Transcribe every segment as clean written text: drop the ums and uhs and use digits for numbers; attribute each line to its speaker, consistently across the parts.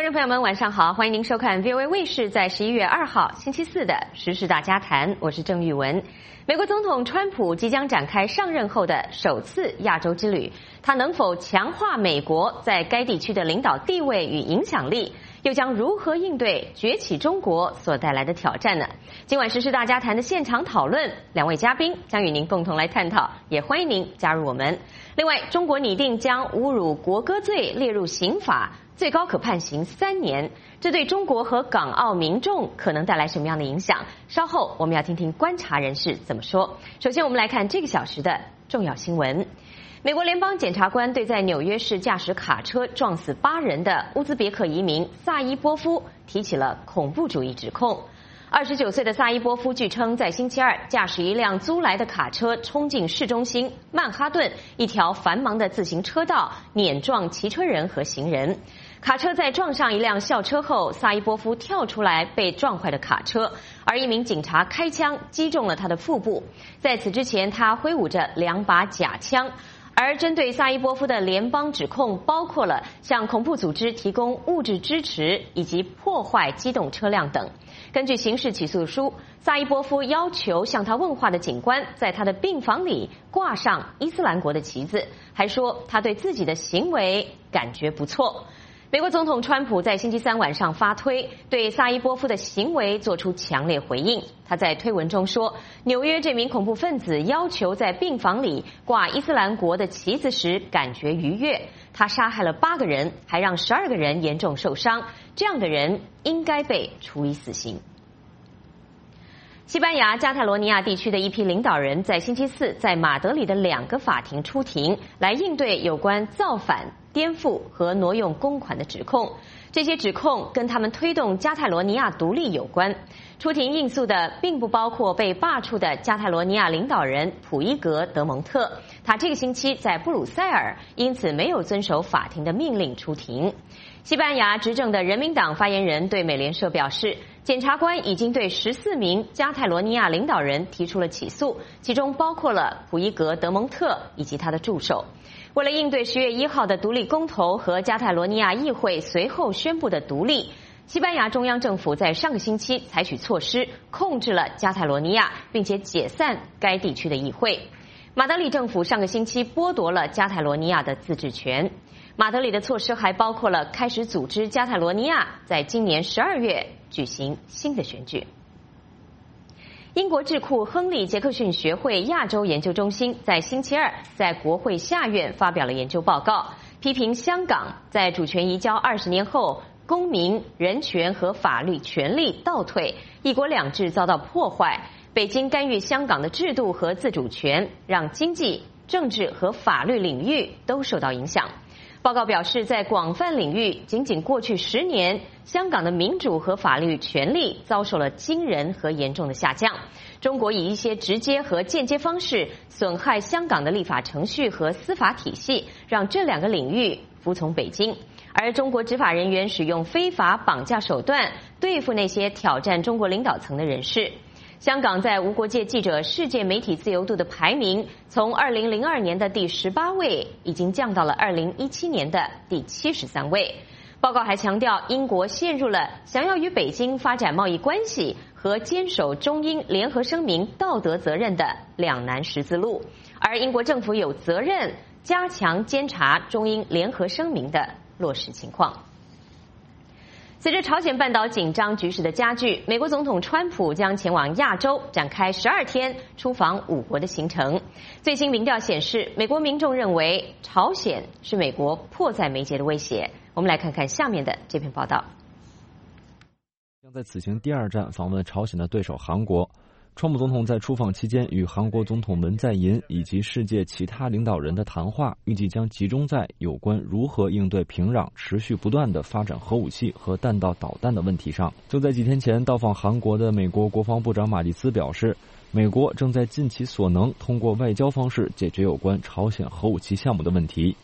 Speaker 1: 众朋友们，晚上好，欢迎您收看 VOA 卫视在11月2号星期四的时事大家谈，我是郑玉文。美国总统川普即将展开上任后的首次亚洲之旅，他能否强化美国在该地区的领导地位与影响力？又将如何应对崛起中国所带来的挑战呢？今晚时事大家谈的现场讨论，两位嘉宾将与您共同来探讨，也欢迎您加入我们。另外，中国拟定将侮辱国歌罪列入刑法，最高可判刑3年，这对中国和港澳民众可能带来什么样的影响？稍后我们要听听观察人士怎么说。首先，我们来看这个小时的重要新闻。美国联邦检察官对在纽约市驾驶卡车撞死8人的乌兹别克移民萨伊波夫提起了恐怖主义指控。29岁的萨伊波夫据称在星期二驾驶一辆租来的卡车冲进市中心曼哈顿一条繁忙的自行车道，碾撞骑车人和行人。卡车在撞上一辆校车后，萨伊波夫跳出来被撞坏的卡车，而一名警察开枪击中了他的腹部。在此之前，他挥舞着2把假枪。而针对萨伊波夫的联邦指控包括了向恐怖组织提供物质支持以及破坏机动车辆等。根据刑事起诉书，萨伊波夫要求向他问话的警官在他的病房里挂上伊斯兰国的旗子，还说他对自己的行为感觉不错。美国总统川普在星期三晚上发推，对萨伊波夫的行为做出强烈回应。他在推文中说，纽约这名恐怖分子要求在病房里挂伊斯兰国的旗子时感觉愉悦，他杀害了8个人，还让12个人严重受伤，这样的人应该被处以死刑。西班牙加泰罗尼亚地区的一批领导人在星期四在马德里的2个法庭出庭，来应对有关造反、颠覆和挪用公款的指控。这些指控跟他们推动加泰罗尼亚独立有关。出庭应诉的并不包括被罢黜的加泰罗尼亚领导人普伊格德蒙特，他这个星期在布鲁塞尔，因此没有遵守法庭的命令出庭。西班牙执政的人民党发言人对美联社表示，检察官已经对14名加泰罗尼亚领导人提出了起诉，其中包括了普伊格德蒙特以及他的助手。为了应对10月1号的独立公投和加泰罗尼亚议会随后宣布的独立，西班牙中央政府在上个星期采取措施，控制了加泰罗尼亚，并且解散该地区的议会。马德里政府上个星期剥夺了加泰罗尼亚的自治权。马德里的措施还包括了开始组织加泰罗尼亚在今年12月举行新的选举。英国智库亨利·杰克逊学会亚洲研究中心在星期二在国会下院发表了研究报告，批评香港在主权移交20年后，公民、人权和法律权利倒退，一国两制遭到破坏，北京干预香港的制度和自主权，让经济、政治和法律领域都受到影响。报告表示，在广泛领域，仅仅过去10年，香港的民主和法律权利遭受了惊人和严重的下降。中国以一些直接和间接方式损害香港的立法程序和司法体系，让这2个领域服从北京。而中国执法人员使用非法绑架手段对付那些挑战中国领导层的人士。香港在无国界记者世界媒体自由度的排名，从2002年的第18位，已经降到了2017年的第73位。报告还强调，英国陷入了想要与北京发展贸易关系和坚守中英联合声明道德责任的两难十字路，而英国政府有责任加强监察中英联合声明的落实情况。随着朝鲜半岛紧张局势的加剧，美国总统川普将前往亚洲，展开12天出访5国的行程。最新民调显示，美国民众认为朝鲜是美国迫在眉睫的威胁。我们来看看下面的这篇报道。
Speaker 2: 将在此行第2站访问朝鲜的对手韩国。川普总统在出访期间与韩国总统文在寅以及世界其他领导人的谈话，预计将集中在有关如何应对平壤持续不断的发展核武器和弹道导弹的问题上。就在几天前到访韩国的美国国防部长马蒂斯表示，美国正在尽其所能通过外交方式解决有关朝鲜核武器项目的问题。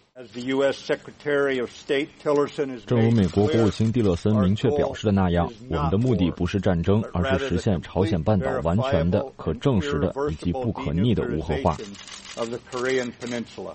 Speaker 2: 正如美国国务卿蒂勒森明确表示的那样，我们的目的不是战争，而是实现朝鲜半岛完全的、可证实的以及不可逆的无核化。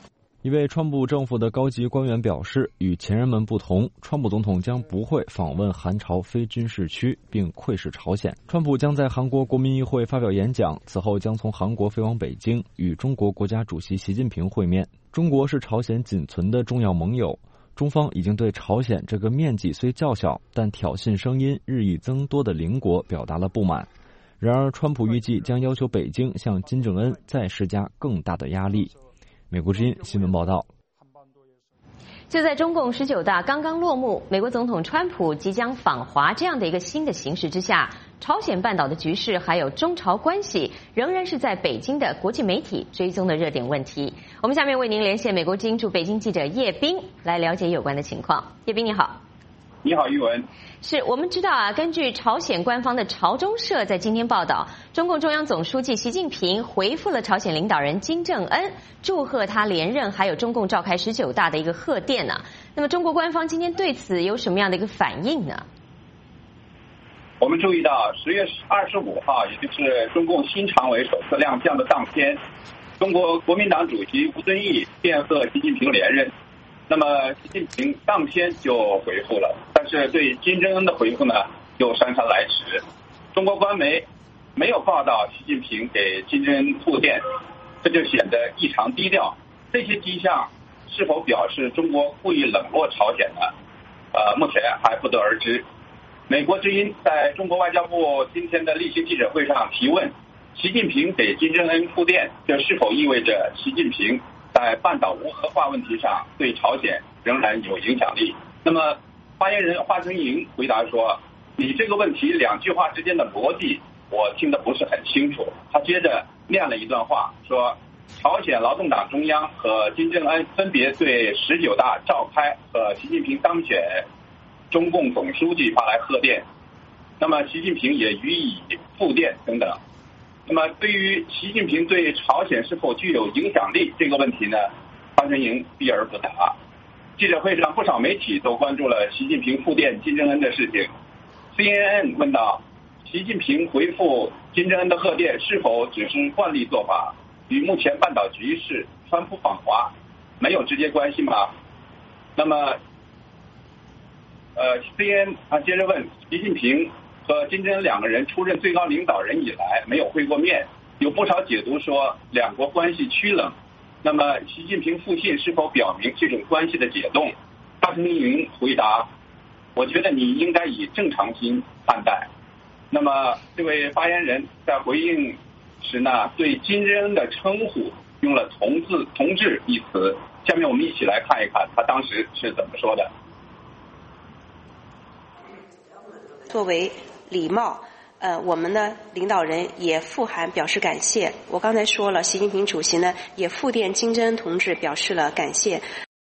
Speaker 2: 一位川普政府的高级官员表示，与前人们不同，川普总统将不会访问韩朝非军事区，并窥视朝鲜。川普将在韩国国民议会发表演讲，此后将从韩国飞往北京，与中国国家主席习近平会面。中国是朝鲜仅存的重要盟友，中方已经对朝鲜这个面积虽较小，但挑衅声音日益增多的邻国表达了不满。然而，川普预计将要求北京向金正恩再施加更大的压力。美国之音新闻报道。
Speaker 1: 就在中共19大刚刚落幕，美国总统川普即将访华这样的一个新的形势之下，朝鲜半岛的局势还有中朝关系仍然是在北京的国际媒体追踪的热点问题。我们下面为您连线美国之音驻北京记者叶斌来了解有关的情况。叶斌你好。
Speaker 3: 你好，玉文。
Speaker 1: 是我们知道啊，根据朝鲜官方的朝中社在今天报道，中共中央总书记习近平回复了朝鲜领导人金正恩，祝贺他连任，还有中共召开19大的一个贺电呢。那么中国官方今天对此有什么样的一个反应呢？
Speaker 3: 我们注意到10月25号，也就是中共新常委首次亮相的当天，中国国民党主席吴敦义电贺习近平连任。那么习近平当天就回复了，但是对金正恩的回复呢又姗姗来迟。中国官媒没有报道习近平给金正恩复电，这就显得异常低调。这些迹象是否表示中国故意冷落朝鲜呢？目前还不得而知。美国之音在中国外交部今天的例行记者会上提问，习近平给金正恩复电，这是否意味着习近平在半岛无核化问题上对朝鲜仍然有影响力？那么发言人华春莹回答说，你这个问题2句话之间的逻辑我听得不是很清楚。他接着念了一段话，说朝鲜劳动党中央和金正恩分别对19大召开和习近平当选中共总书记发来贺电，那么习近平也予以复电等等。那么对于习近平对朝鲜是否具有影响力这个问题呢，华春莹避而不答。记者会上不少媒体都关注了习近平复电金正恩的事情。CNN 问到，习近平回复金正恩的贺电是否只是惯例做法，与目前半岛局势川普访华没有直接关系吗？那么CNN 接着问，习近平和金正恩2个人出任最高领导人以来没有会过面，有不少解读说2国关系趋冷。那么习近平复信是否表明这种关系的解冻？华春莹回答，我觉得你应该以正常心看待。那么这位发言人在回应时呢，对金正恩的称呼用了同志一词。下面我们一起来看一看他当时是怎么说的。
Speaker 4: 作为礼貌，我们呢领导人也复函表示感谢。我刚才说了，习近平主席呢也复电金正恩同志表示了感谢。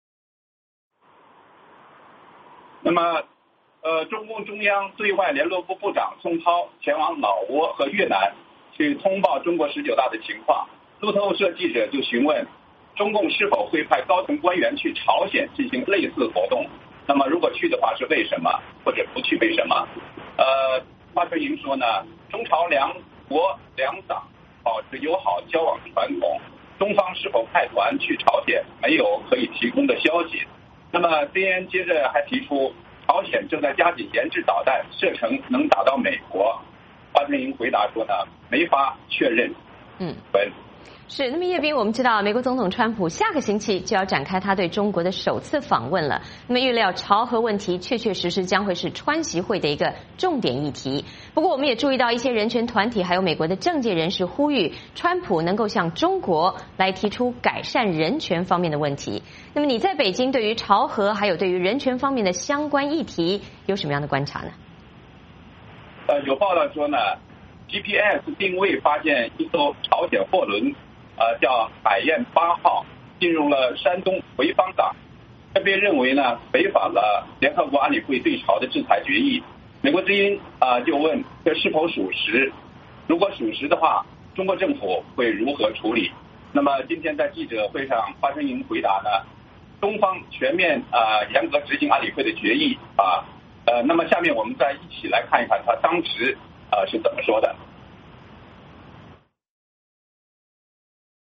Speaker 3: 那么中共中央对外联络部部长宋涛前往老挝和越南去通报中国19大的情况。路透社记者就询问中共是否会派高层官员去朝鲜进行类似活动，那么如果去的话是为什么，或者不去为什么？华春莹说呢，中朝2国2党保持友好交往传统，中方是否派团去朝鲜没有可以提供的消息。那么 CNN 接着还提出，朝鲜正在加紧研制导弹，射程能打到美国。华春莹回答说呢，没法确认。
Speaker 1: 是，那么叶斌，我们知道美国总统川普下个星期就要展开他对中国的首次访问了。那么预料朝核问题确实将会是川习会的一个重点议题。不过我们也注意到一些人权团体还有美国的政界人士呼吁川普能够向中国来提出改善人权方面的问题。那么你在北京对于朝核还有对于人权方面的相关议题有什么样的观察呢？
Speaker 3: 有报道说呢， GPS 定位发现一艘朝鲜货轮叫海燕8号进入了山东潍坊港，这被认为呢违反了联合国安理会对朝的制裁决议。美国之音就问这是否属实，如果属实的话，中国政府会如何处理？那么今天在记者会上，华春莹回答呢，中方全面严格执行安理会的决议那么下面我们再一起来看一看他当时是怎么说的。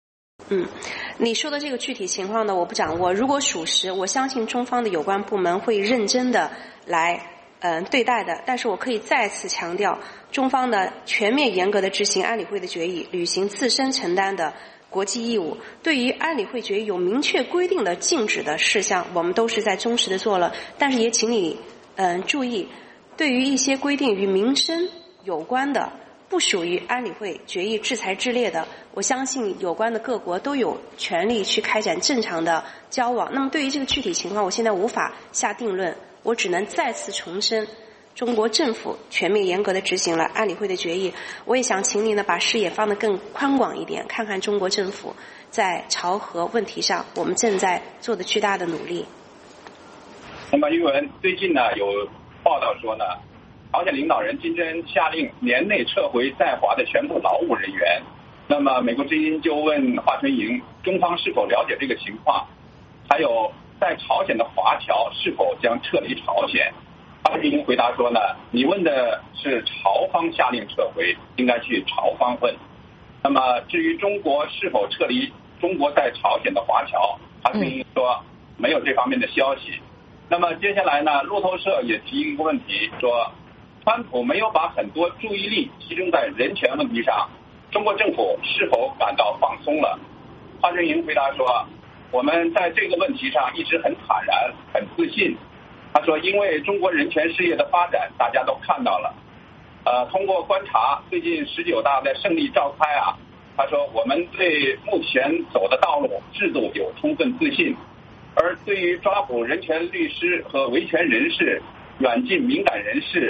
Speaker 4: 你说的这个具体情况呢，我不掌握。如果属实，我相信中方的有关部门会认真的来对待的。但是我可以再次强调，中方的全面严格的执行安理会的决议，履行自身承担的国际义务。对于安理会决议有明确规定的禁止的事项，我们都是在忠实的做了。但是也请你注意，对于一些规定与民生有关的，不属于安理会决议制裁之列的，我相信有关的各国都有权利去开展正常的交往。那么对于这个具体情况，我现在无法下定论，我只能再次重申，中国政府全面严格的执行了安理会的决议。我也想请你呢把视野放得更宽广一点，看看中国政府在朝核问题上我们正在做的巨大的努力。
Speaker 3: 那么，玉文，最近呢有报道说呢，朝鲜领导人金正恩下令年内撤回在华的全部劳务人员。那么美国之音就问华春莹，中方是否了解这个情况？还有在朝鲜的华侨是否将撤离朝鲜？华春莹回答说呢，你问的是朝方下令撤回，应该去朝方问。那么至于中国是否撤离中国在朝鲜的华侨，华春莹说没有这方面的消息。那么接下来呢，路透社也提一个问题，说川普没有把很多注意力集中在人权问题上，中国政府是否感到放松了？华春莹回答说，我们在这个问题上一直很坦然很自信。他说因为中国人权事业的发展大家都看到了，通过观察最近19大的胜利召开啊，他说我们对目前走的道路制度有充分自信，而对于抓捕人权律师和维权人士、软禁敏感人士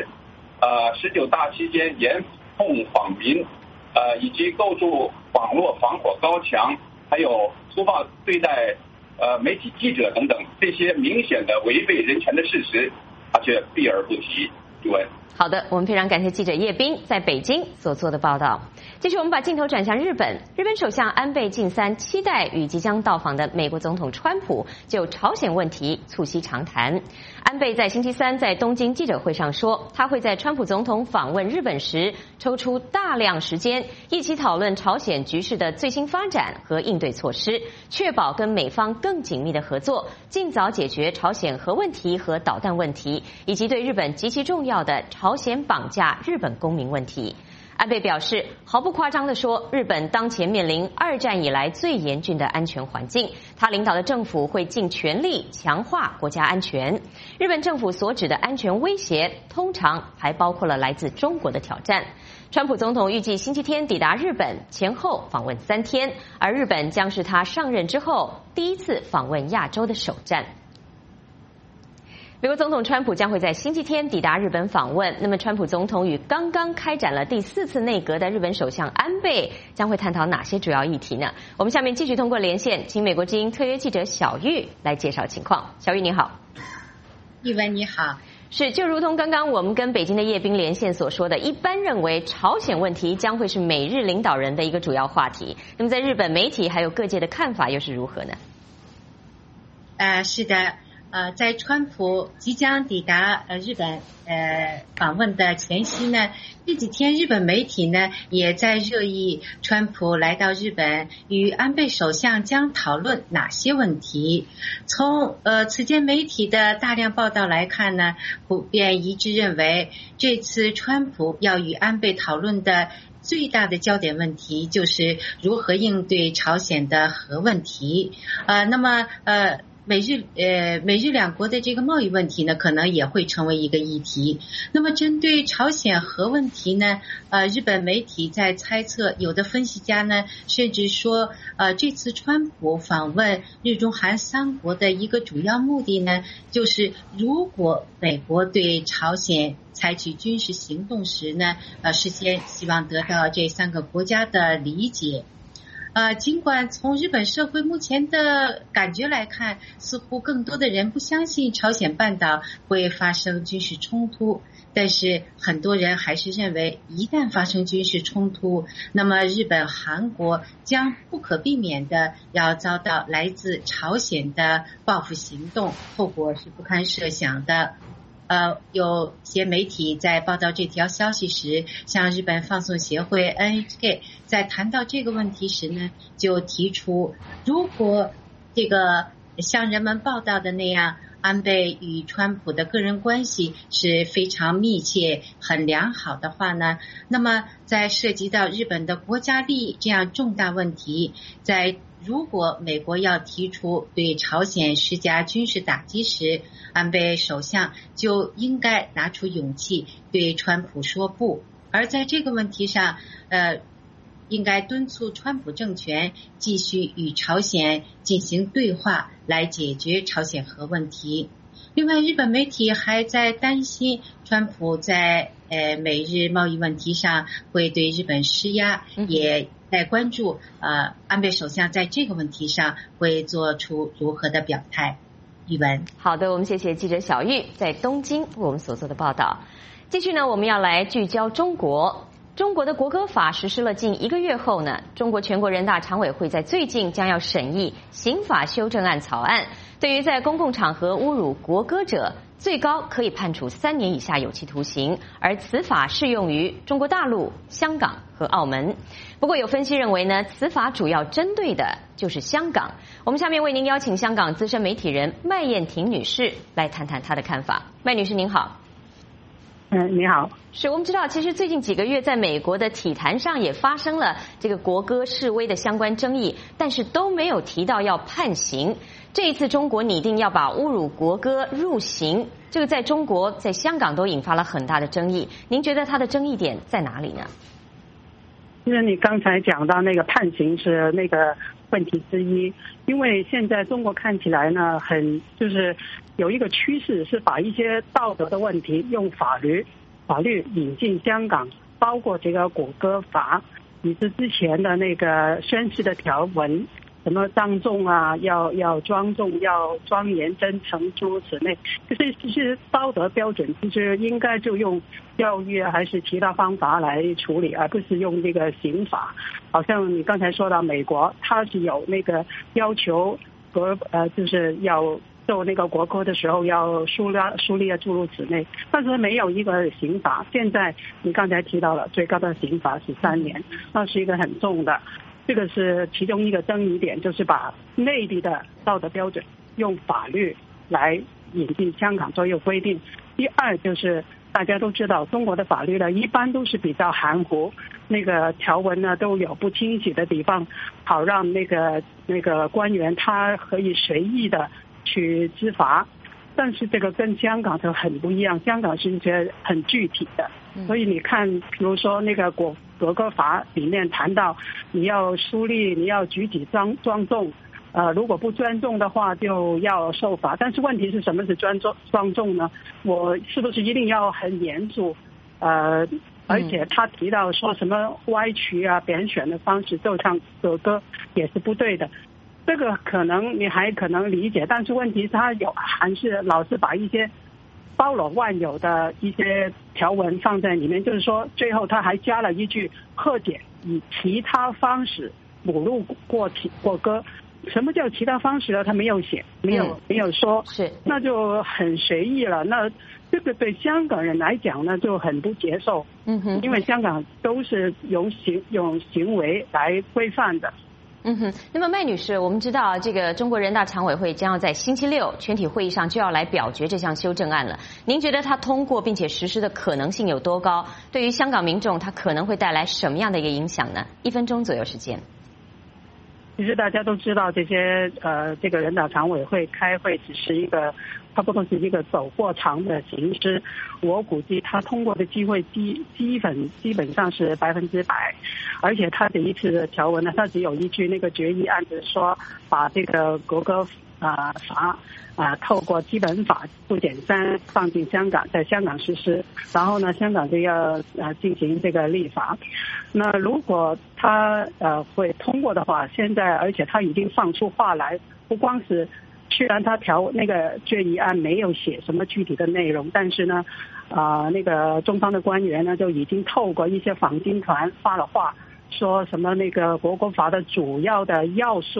Speaker 3: ，19大期间严控访民，以及构筑网络防火高墙，还有粗暴对待媒体记者等等，这些明显的违背人权的事实，他却避而不提。主文。
Speaker 1: 好的，我们非常感谢记者叶斌在北京所做的报道。继续，我们把镜头转向日本。日本首相安倍晋三期待与即将到访的美国总统川普就朝鲜问题促膝长谈。安倍在星期三在东京记者会上说，他会在川普总统访问日本时抽出大量时间，一起讨论朝鲜局势的最新发展和应对措施，确保跟美方更紧密的合作，尽早解决朝鲜核问题和导弹问题，以及对日本极其重要的朝鲜绑架日本公民问题。安倍表示，毫不夸张地说，日本当前面临2战以来最严峻的安全环境，他领导的政府会尽全力强化国家安全。日本政府所指的安全威胁，通常还包括了来自中国的挑战。川普总统预计星期天抵达日本，前后访问3天，而日本将是他上任之后第一次访问亚洲的首站。美国总统川普将会在星期天抵达日本访问。那么，川普总统与刚刚开展了第4次内阁的日本首相安倍将会探讨哪些主要议题呢？我们下面继续通过连线，请美国之音特约记者小玉来介绍情况。小玉你好。
Speaker 5: 玉文你好。
Speaker 1: 是，就如同刚刚我们跟北京的叶斌连线所说的，一般认为朝鲜问题将会是美日领导人的一个主要话题。那么，在日本媒体还有各界的看法又是如何呢？
Speaker 5: 是的。在川普即将抵达日本访问的前夕呢，这几天日本媒体呢也在热议川普来到日本与安倍首相将讨论哪些问题。从此间媒体的大量报道来看呢，普遍一致认为这次川普要与安倍讨论的最大的焦点问题就是如何应对朝鲜的核问题。那么美日两国的这个贸易问题呢，可能也会成为一个议题。那么针对朝鲜核问题呢，日本媒体在猜测，有的分析家呢甚至说，这次川普访问日中韩3国的一个主要目的呢，就是如果美国对朝鲜采取军事行动时呢，事先希望得到这3个国家的理解。尽管从日本社会目前的感觉来看，似乎更多的人不相信朝鲜半岛会发生军事冲突，但是很多人还是认为，一旦发生军事冲突，那么日本、韩国将不可避免的要遭到来自朝鲜的报复行动，后果是不堪设想的。 有些媒体在报道这条消息时，像日本放送协会 NHK 在谈到这个问题时呢，就提出，如果这个像人们报道的那样，安倍与川普的个人关系是非常密切、很良好的话呢，那么在涉及到日本的国家利益这样重大问题，如果美国要提出对朝鲜施加军事打击时，安倍首相就应该拿出勇气对川普说不。而在这个问题上，应该敦促川普政权继续与朝鲜进行对话，来解决朝鲜核问题。另外，日本媒体还在担心川普在美日贸易问题上会对日本施压，也在关注安倍首相在这个问题上会做出如何的表态。玉文，
Speaker 1: 好的，我们谢谢记者小玉在东京为我们所做的报道。继续呢，我们要来聚焦中国。中国的国歌法实施了近1个月后呢，中国全国人大常委会在最近将要审议刑法修正案草案，对于在公共场合侮辱国歌者，最高可以判处3年以下有期徒刑，而此法适用于中国大陆、香港和澳门。不过有分析认为呢，此法主要针对的就是香港。我们下面为您邀请香港资深媒体人麦燕婷女士来谈谈她的看法。麦女士您好。
Speaker 6: 你好。
Speaker 1: 是我们知道，其实最近几个月在美国的体坛上也发生了这个国歌示威的相关争议，但是都没有提到要判刑。这一次中国拟定要把侮辱国歌入刑，这个在中国、在香港都引发了很大的争议。您觉得它的争议点在哪里呢？
Speaker 6: 其实你刚才讲到那个判刑是那个问题之一，因为现在中国看起来呢，就是有一个趋势是把一些道德的问题用法律引进香港，包括这个国歌法，以及之前的那个宣誓的条文，什么当众啊，要庄重，要庄严真诚诸如此类，这些道德标准，其实应该就用教育还是其他方法来处理，而不是用这个刑法。好像你刚才说到美国，它是有那个要求就是要奏那个国歌的时候要肃立诸如此类，但是没有一个刑法。现在你刚才提到了最高的刑罚是3年，那是一个很重的。这个是其中一个争议点，就是把内地的道德标准用法律来引进香港作为规定。第二就是大家都知道，中国的法律呢一般都是比较含糊，那个条文呢都有不清晰的地方，好让那个官员他可以随意的去执法。但是这个跟香港就很不一样，香港是一些很具体的，所以你看，比如说那个国歌法里面谈到你要肃立，你要举止庄重，如果不尊重的话就要受罚。但是问题是什么是庄重呢？我是不是一定要很严肃？而且他提到说什么歪曲啊、贬损的方式奏唱国歌也是不对的。这个可能你还可能理解，但是问题是他还是老是把一些包罗万有的一些条文放在里面，就是说最后他还加了一句或者以其他方式侮辱国歌。什么叫其他方式呢？他没有写，没有说，
Speaker 1: 是，
Speaker 6: 那就很随意了。那这个对香港人来讲呢就很不接受，因为香港都是用行为来规范的。
Speaker 1: 那么麦女士，我们知道这个中国人大常委会将要在星期6全体会议上就要来表决这项修正案了。您觉得它通过并且实施的可能性有多高？对于香港民众，它可能会带来什么样的一个影响呢？1分钟左右时间。
Speaker 6: 其实大家都知道，这个人大常委会开会只是差不多是一个走过场的形式。我估计他通过的机会基本上是100%，而且他这一次的条文呢，他只有一句那个决议案，就是说把这个国歌法透过基本法附件3放进香港，在香港实施，然后呢，香港就要进行这个立法。那如果他会通过的话，现在而且他已经放出话来，不光是虽然他那个决议案没有写什么具体的内容，但是呢，那个中方的官员呢就已经透过一些访京团发了话，说什么那个国歌法的主要的要素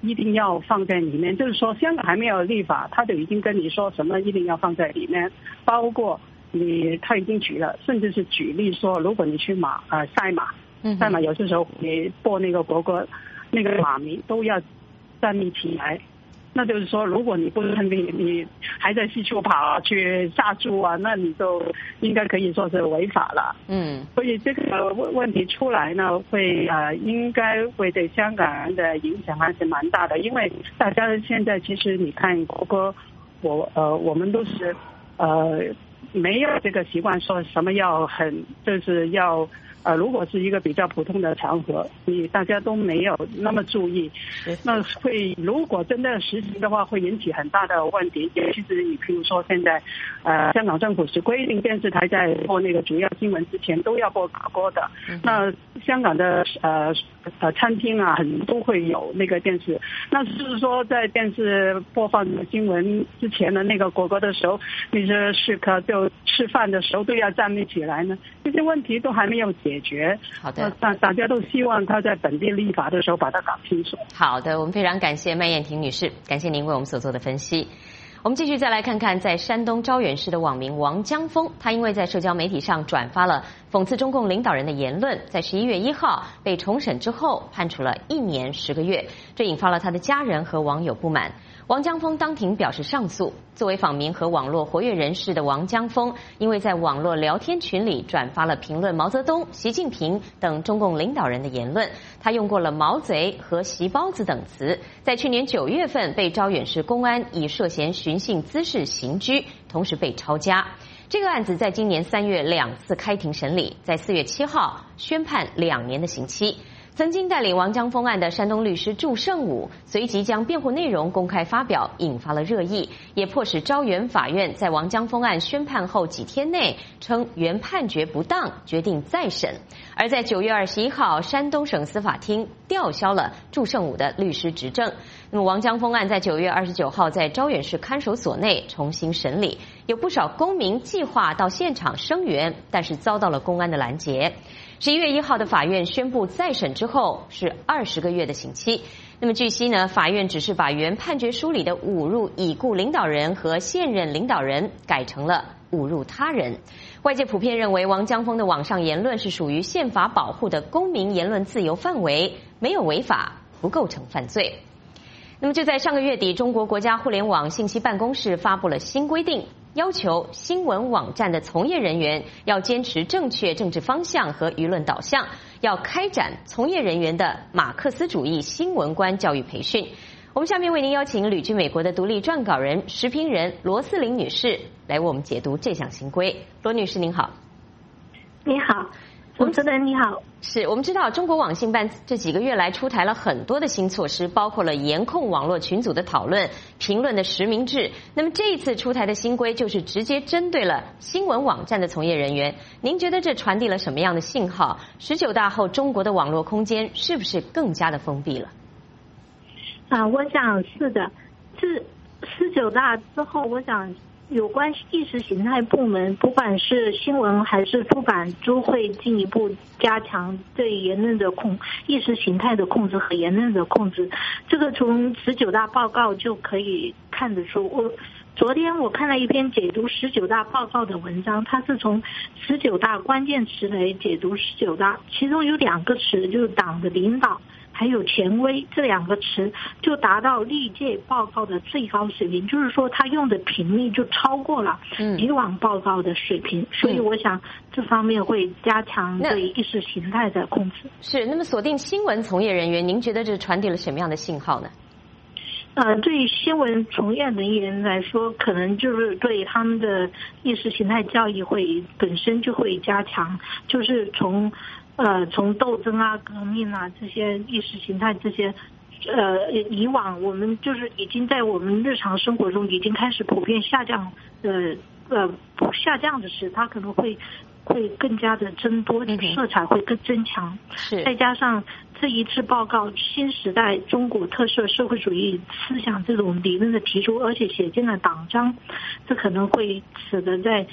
Speaker 6: 一定要放在里面，就是说香港还没有立法，他就已经跟你说什么一定要放在里面，包括他已经举了，甚至是举例说，如果你去赛马有些时候你播那个国歌，那个马迷都要站立起来。那就是说，如果你不是你还在四处跑去杀猪啊，那你就应该可以说是违法了。所以这个问题出来呢，应该会对香港人的影响还是蛮大的，因为大家现在其实你看国歌，我们都是没有这个习惯说什么就是要。如果是一个比较普通的场合，大家都没有那么注意，那如果真的实行的话，会引起很大的问题。尤其是你比如说现在，香港政府是规定电视台在播那个主要新闻之前都要播国歌的。那香港的餐厅啊，很都会有那个电视。那是说在电视播放新闻之前的那个国歌的时候，那些食客就吃饭的时候都要站立起来呢？这些问题都还没有解决。
Speaker 1: 好的，
Speaker 6: 大家都希望他在本地立法的时候把它搞清楚。
Speaker 1: 好的，我们非常感谢麦燕婷女士，感谢您为我们所做的分析。我们继续再来看看，在山东招远市的网民王江峰，他因为在社交媒体上转发了讽刺中共领导人的言论，在11月1号被重审之后判处了1年10个月，这引发了他的家人和网友不满。王江峰当庭表示上诉。作为访民和网络活跃人士的王江峰，因为在网络聊天群里转发了评论毛泽东、习近平等中共领导人的言论，他用过了毛贼和习包子等词，在去年9月份被招远市公安以涉嫌寻衅滋事刑拘，同时被抄家。这个案子在今年3月2次开庭审理，在4月7号宣判2年的刑期。曾经带领王江峰案的山东律师祝胜武随即将辩护内容公开发表，引发了热议，也迫使招远法院在王江峰案宣判后几天内称原判决不当，决定再审。而在9月21号，山东省司法厅吊销了祝胜武的律师执证。那么王江峰案在9月29号在招远市看守所内重新审理，有不少公民计划到现场声援，但是遭到了公安的拦截。11月1号的法院宣布再审之后是20个月的刑期。那么据悉呢，法院只是把原判决书里的侮辱已故领导人和现任领导人改成了侮辱他人。外界普遍认为王江峰的网上言论是属于宪法保护的公民言论自由范围，没有违法，不构成犯罪。那么就在上个月底，中国国家互联网信息办公室发布了新规定，要求新闻网站的从业人员要坚持正确政治方向和舆论导向，要开展从业人员的马克思主义新闻观教育培训。我们下面为您邀请旅居美国的独立撰稿人、时评人罗思玲女士来为我们解读这项新规。罗女士您好。
Speaker 7: 你好，主持人你好。
Speaker 1: 是我们知道中国网信办这几个月来出台了很多的新措施，包括了严控网络群组的讨论、评论的实名制。那么这一次出台的新规就是直接针对了新闻网站的从业人员，您觉得这传递了什么样的信号？19大后中国的网络空间是不是更加的封闭了？
Speaker 7: 我想是的。自19大之后，我想有关意识形态部门，不管是新闻还是出版，都会进一步加强对言论的意识形态的控制和言论的控制。这个从19大报告就可以看得出。昨天我看了一篇解读19大报告的文章，它是从19大关键词来解读19大，其中有2个词，就是党的领导还有权威，这2个词就达到历届报告的最高水平，就是说他用的频率就超过了以往报告的水平，所以我想这方面会加强对意识形态的控制。
Speaker 1: 是，那么锁定新闻从业人员，您觉得这传递了什么样的信号呢？
Speaker 7: 对新闻从业人员来说，可能就是对他们的意识形态教育本身就会加强，就是从斗争啊、革命啊这些意识形态这些，以往我们就是已经在我们日常生活中已经开始普遍下降下降的时，它可能会更加的增多，色彩会更增强。再加上这一次报告新时代中国特色社会主义思想这种理论的提出，而且写进了党章，这可能会使得在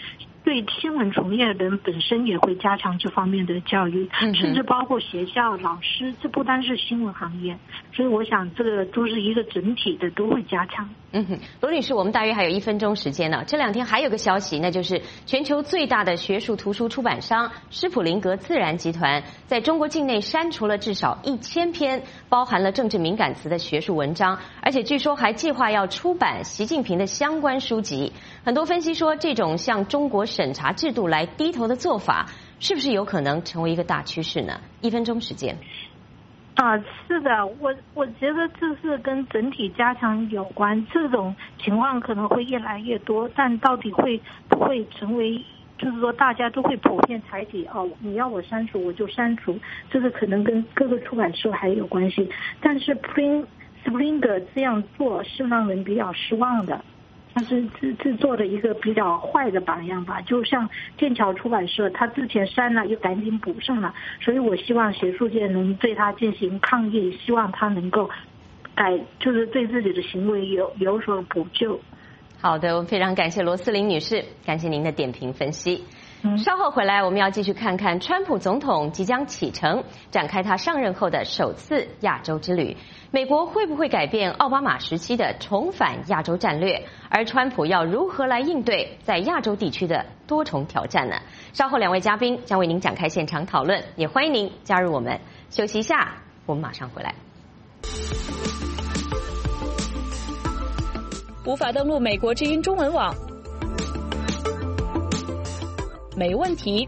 Speaker 7: 对新闻从业人本身也会加强这方面的教育，甚至包括学校老师，这不单是新闻行业，所以我想这个都是一个整体的，都会加强。
Speaker 1: 罗女士，我们大约还有1分钟时间呢。这2天还有个消息，那就是全球最大的学术图书出版商施普林格自然集团在中国境内删除了至少1000篇包含了政治敏感词的学术文章，而且据说还计划要出版习近平的相关书籍。很多分析说，这种向中国审查制度来低头的做法，是不是有可能成为一个大趋势呢？1分钟时间。
Speaker 7: 是的，我觉得这是跟整体加强有关，这种情况可能会越来越多，但到底会不会成为，就是说大家都会普遍采取你要我删除我就删除，这个可能跟各个出版社还有关系，但是 Springer 这样做是让人比较失望的。它是制作的一个比较坏的榜样吧，就像剑桥出版社，他之前删了又赶紧补上了，所以我希望学术界能对他进行抗议，希望他能够就是对自己的行为有所补救。
Speaker 1: 好的，我们非常感谢罗斯林女士，感谢您的点评分析。稍后回来，我们要继续看看川普总统即将启程，展开他上任后的首次亚洲之旅。美国会不会改变奥巴马时期的重返亚洲战略？而川普要如何来应对在亚洲地区的多重挑战呢？稍后2位嘉宾将为您展开现场讨论，也欢迎您加入我们。休息一下，我们马上回来。
Speaker 8: 无法登录美国之音中文网？没问题，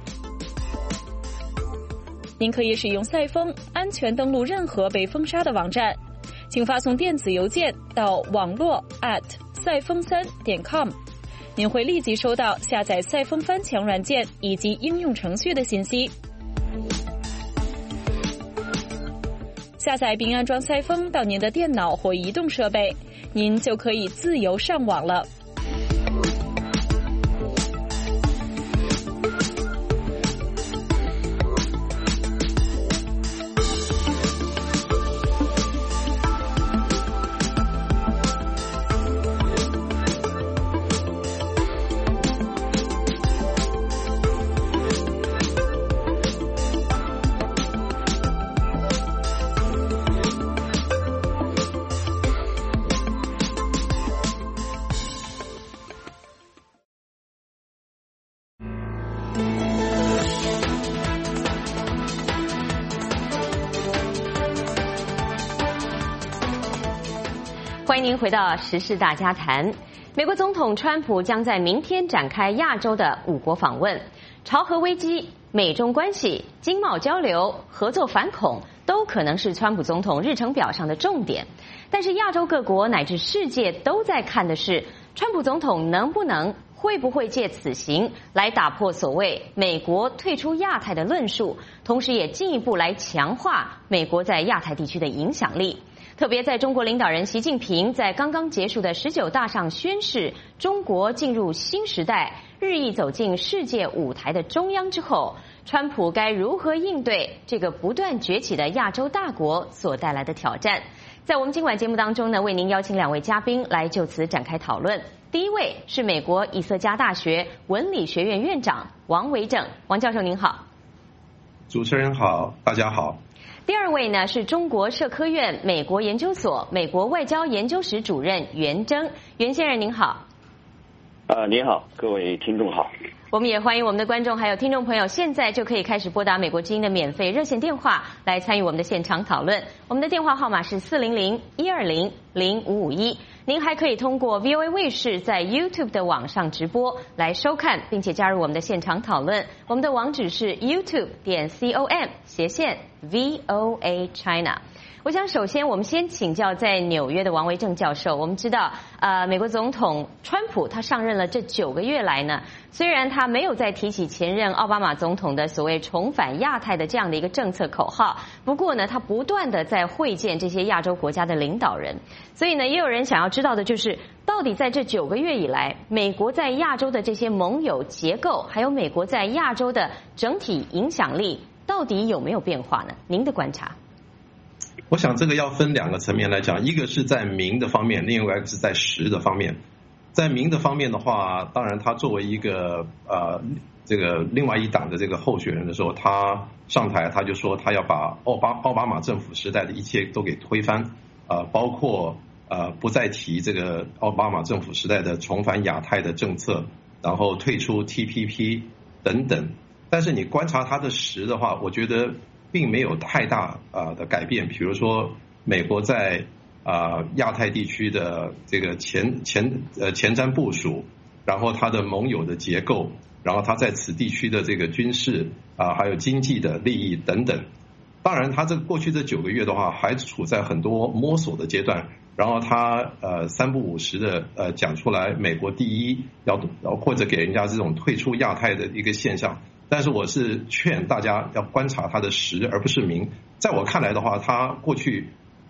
Speaker 8: 您可以使用赛风安全登录任何被封杀的网站，请发送电子邮件到网络@赛风3.com， 您会立即收到下载赛风翻墙软件以及应用程序的信息。下载并安装赛风到您的电脑或移动设备，您就可以自由上网了。
Speaker 1: 欢迎您回到时事大家谈。美国总统川普将在明天展开亚洲的5国访问，朝核危机、美中关系、经贸交流、合作反恐都可能是川普总统日程表上的重点。但是亚洲各国乃至世界都在看的是，川普总统会不会借此行来打破所谓美国退出亚太的论述，同时也进一步来强化美国在亚太地区的影响力。特别在中国领导人习近平在刚刚结束的19大上宣示中国进入新时代，日益走进世界舞台的中央之后，川普该如何应对这个不断崛起的亚洲大国所带来的挑战？在我们今晚节目当中呢，为您邀请2位嘉宾来就此展开讨论。第一位是美国以色加大学文理学院院长王维正，王教授您好。
Speaker 9: 主持人好，大家好。
Speaker 1: 第2位呢是中国社科院美国研究所美国外交研究室主任袁征，袁先生您好。
Speaker 10: 您好，各位听众好。
Speaker 1: 我们也欢迎我们的观众还有听众朋友，现在就可以开始拨打美国之音的免费热线电话来参与我们的现场讨论。我们的电话号码是400-120-0551。您还可以通过 VOA 卫视在 YouTube 的网上直播来收看，并且加入我们的现场讨论。我们的网址是 youtube.com/VOA China。我想首先我们先请教在纽约的王维正教授。我们知道美国总统川普他上任了这9个月来呢，虽然他没有再提起前任奥巴马总统的所谓重返亚太的这样的一个政策口号，不过呢他不断的在会见这些亚洲国家的领导人。所以呢也有人想要知道的就是到底在这9个月以来，美国在亚洲的这些盟友结构还有美国在亚洲的整体影响力到底有没有变化呢？您的观察。
Speaker 9: 我想这个要分2个层面来讲，一个是在名的方面，另外一个是在实的方面。 在民的方面的话，当然他作为一个这个另外一党的这个候选人的时候，他上台他就说他要把奥巴马政府时代的一切都给推翻，包括不再提这个奥巴马政府时代的重返亚太的政策，然后退出 TPP 等等。但是你观察他的实的话，我觉得并没有太大的改变。比如说美国在亚太地区的这个前瞻部署，然后它的盟友的结构，然后它在此地区的这个军事还有经济的利益等等。当然它过去这9个月的话还处在很多摸索的阶段，然后他3不5时的讲出来美国第一，或者给人家这种退出亚太的一个现象。但是我是劝大家要观察他的实而不是名。在我看来的话，他过去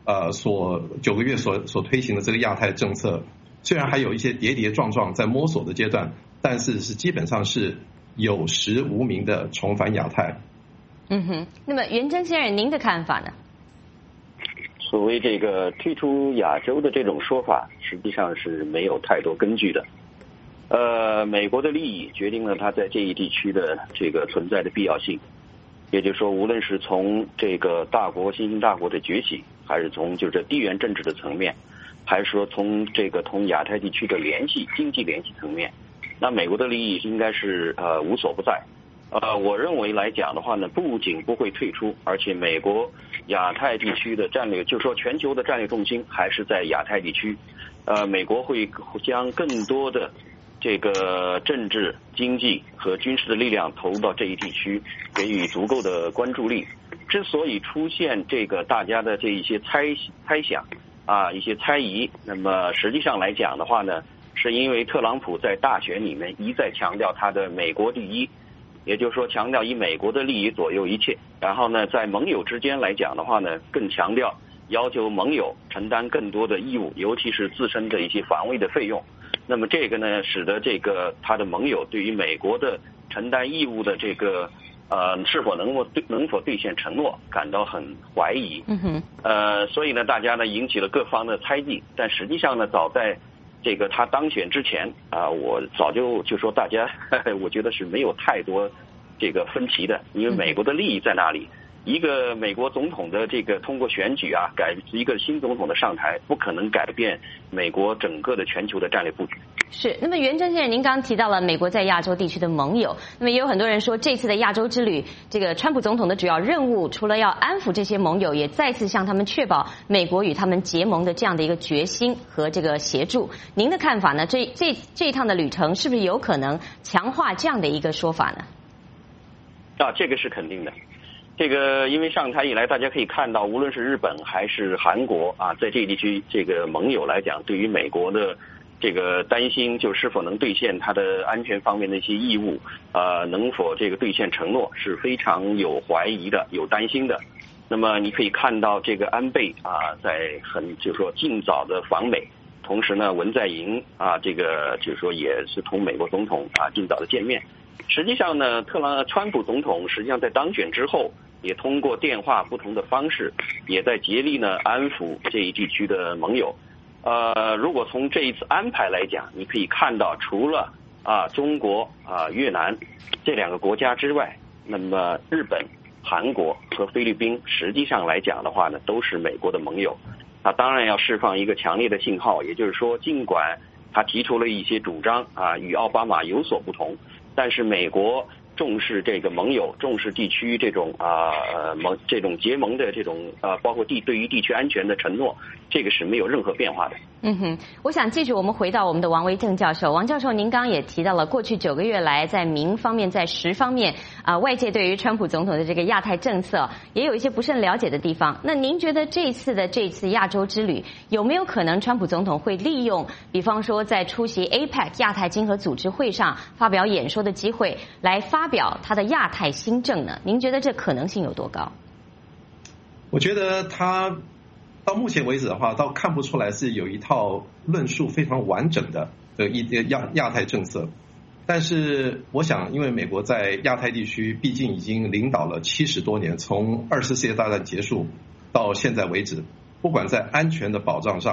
Speaker 9: 9个月所推行的这个亚太政策，虽然还有一些跌跌撞撞在摸索的阶段，但是基本上是有实无名的重返亚太。
Speaker 1: 那么元征先生您的看法呢？
Speaker 10: 所谓这个退出亚洲的这种说法，实际上是没有太多根据的。美国的利益决定了它在这一地区的这个存在的必要性。也就是说，无论是从这个新兴大国的崛起，还是从就是地缘政治的层面，还是说从这个同亚太地区的经济联系层面，那美国的利益应该是无所不在。我认为来讲的话呢，不仅不会退出，而且美国亚太地区的战略，就是说全球的战略重心还是在亚太地区。美国会将更多的这个政治、经济和军事的力量投入到这一地区，给予足够的关注力。之所以出现这个大家的这一些猜想一些猜疑，那么实际上来讲的话呢，是因为特朗普在大选里面一再强调他的美国第一，也就是说强调以美国的利益左右一切。然后呢，在盟友之间来讲的话呢，更强调要求盟友承担更多的义务，尤其是自身的一些防卫的费用。那么这个呢，使得这个他的盟友对于美国的承担义务的这个是否能否兑现承诺感到很怀疑。所以呢，大家呢引起了各方的猜忌。但实际上呢，早在这个他当选之前我早就说大家我觉得是没有太多这个分歧的，因为美国的利益在那里。一个美国总统的这个通过选举一个新总统的上台，不可能改变美国整个的全球的战略布局。
Speaker 1: 是。那么元征先生，您刚刚提到了美国在亚洲地区的盟友，那么也有很多人说，这次的亚洲之旅，这个川普总统的主要任务，除了要安抚这些盟友，也再次向他们确保美国与他们结盟的这样的一个决心和这个协助。您的看法呢？这一趟的旅程是不是有可能强化这样的一个说法呢？
Speaker 10: 这个是肯定的。这个因为上台以来，大家可以看到，无论是日本还是韩国在这一地区这个盟友来讲，对于美国的这个担心，就是否能兑现它的安全方面的一些义务，能否这个兑现承诺，是非常有怀疑的，有担心的。那么你可以看到，这个安倍在就是说尽早的访美，同时呢，文在寅这个就是说也是同美国总统尽早的见面。实际上呢，川普总统实际上在当选之后，也通过电话不同的方式，也在竭力呢安抚这一地区的盟友。如果从这一次安排来讲，你可以看到，除了中国越南这2个国家之外，那么日本、韩国和菲律宾实际上来讲的话呢，都是美国的盟友。当然要释放一个强烈的信号，也就是说，尽管他提出了一些主张与奥巴马有所不同，但是美国重视这个盟友，重视地区这种这种结盟的这种包括对于地区安全的承诺，这个是没有任何变化的。
Speaker 1: 我想继续我们回到我们的王维正教授。王教授，您刚刚也提到了过去9个月来，在民方面、在实方面外界对于川普总统的这个亚太政策也有一些不甚了解的地方。那您觉得这次亚洲之旅有没有可能川普总统会利用，比方说在出席 APEC 亚太经合组织会上发表演说的机会，来发表他的亚太新政呢？您觉得这可能性有多高？
Speaker 9: 我觉得他到目前为止的话，倒看不出来是有一套论述非常完整的亚太政策。但是我想，因为美国在亚太地区毕竟已经领导了70多年，从2次世界大战结束到现在为止，不管在安全的保障上，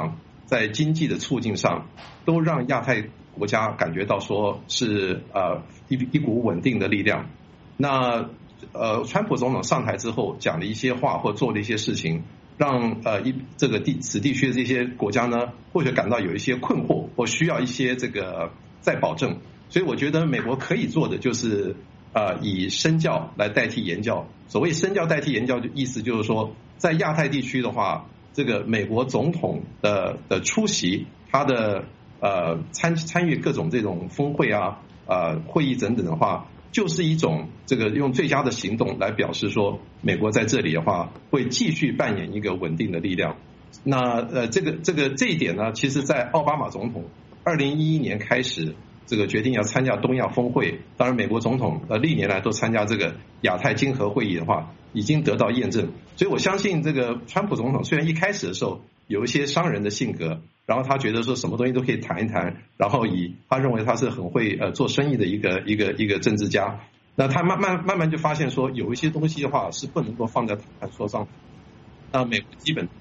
Speaker 9: 在经济的促进上，都让亚太国家感觉到说是一股稳定的力量。那川普总统上台之后讲了一些话或做了一些事情，让此地区的这些国家呢，或许感到有一些困惑，或需要一些这个再保证。所以我觉得美国可以做的就是以身教来代替言教。所谓身教代替言教的意思就是说，在亚太地区的话，这个美国总统的出席，他的参与各种这种峰会啊会议等等的话，就是一种这个用最佳的行动来表示说，美国在这里的话会继续扮演一个稳定的力量。那这一点呢，其实在奥巴马总统2011年开始这个决定要参加东亚峰会，当然美国总统历年来都参加这个亚太经合会议的话，已经得到验证。所以我相信这个川普总统虽然一开始的时候有一些商人的性格，然后他觉得说什么东西都可以谈一谈，然后他认为他是很会做生意的一个政治家，那他慢慢就发现说有一些东西的话是不能够放在谈判桌上。那美国基本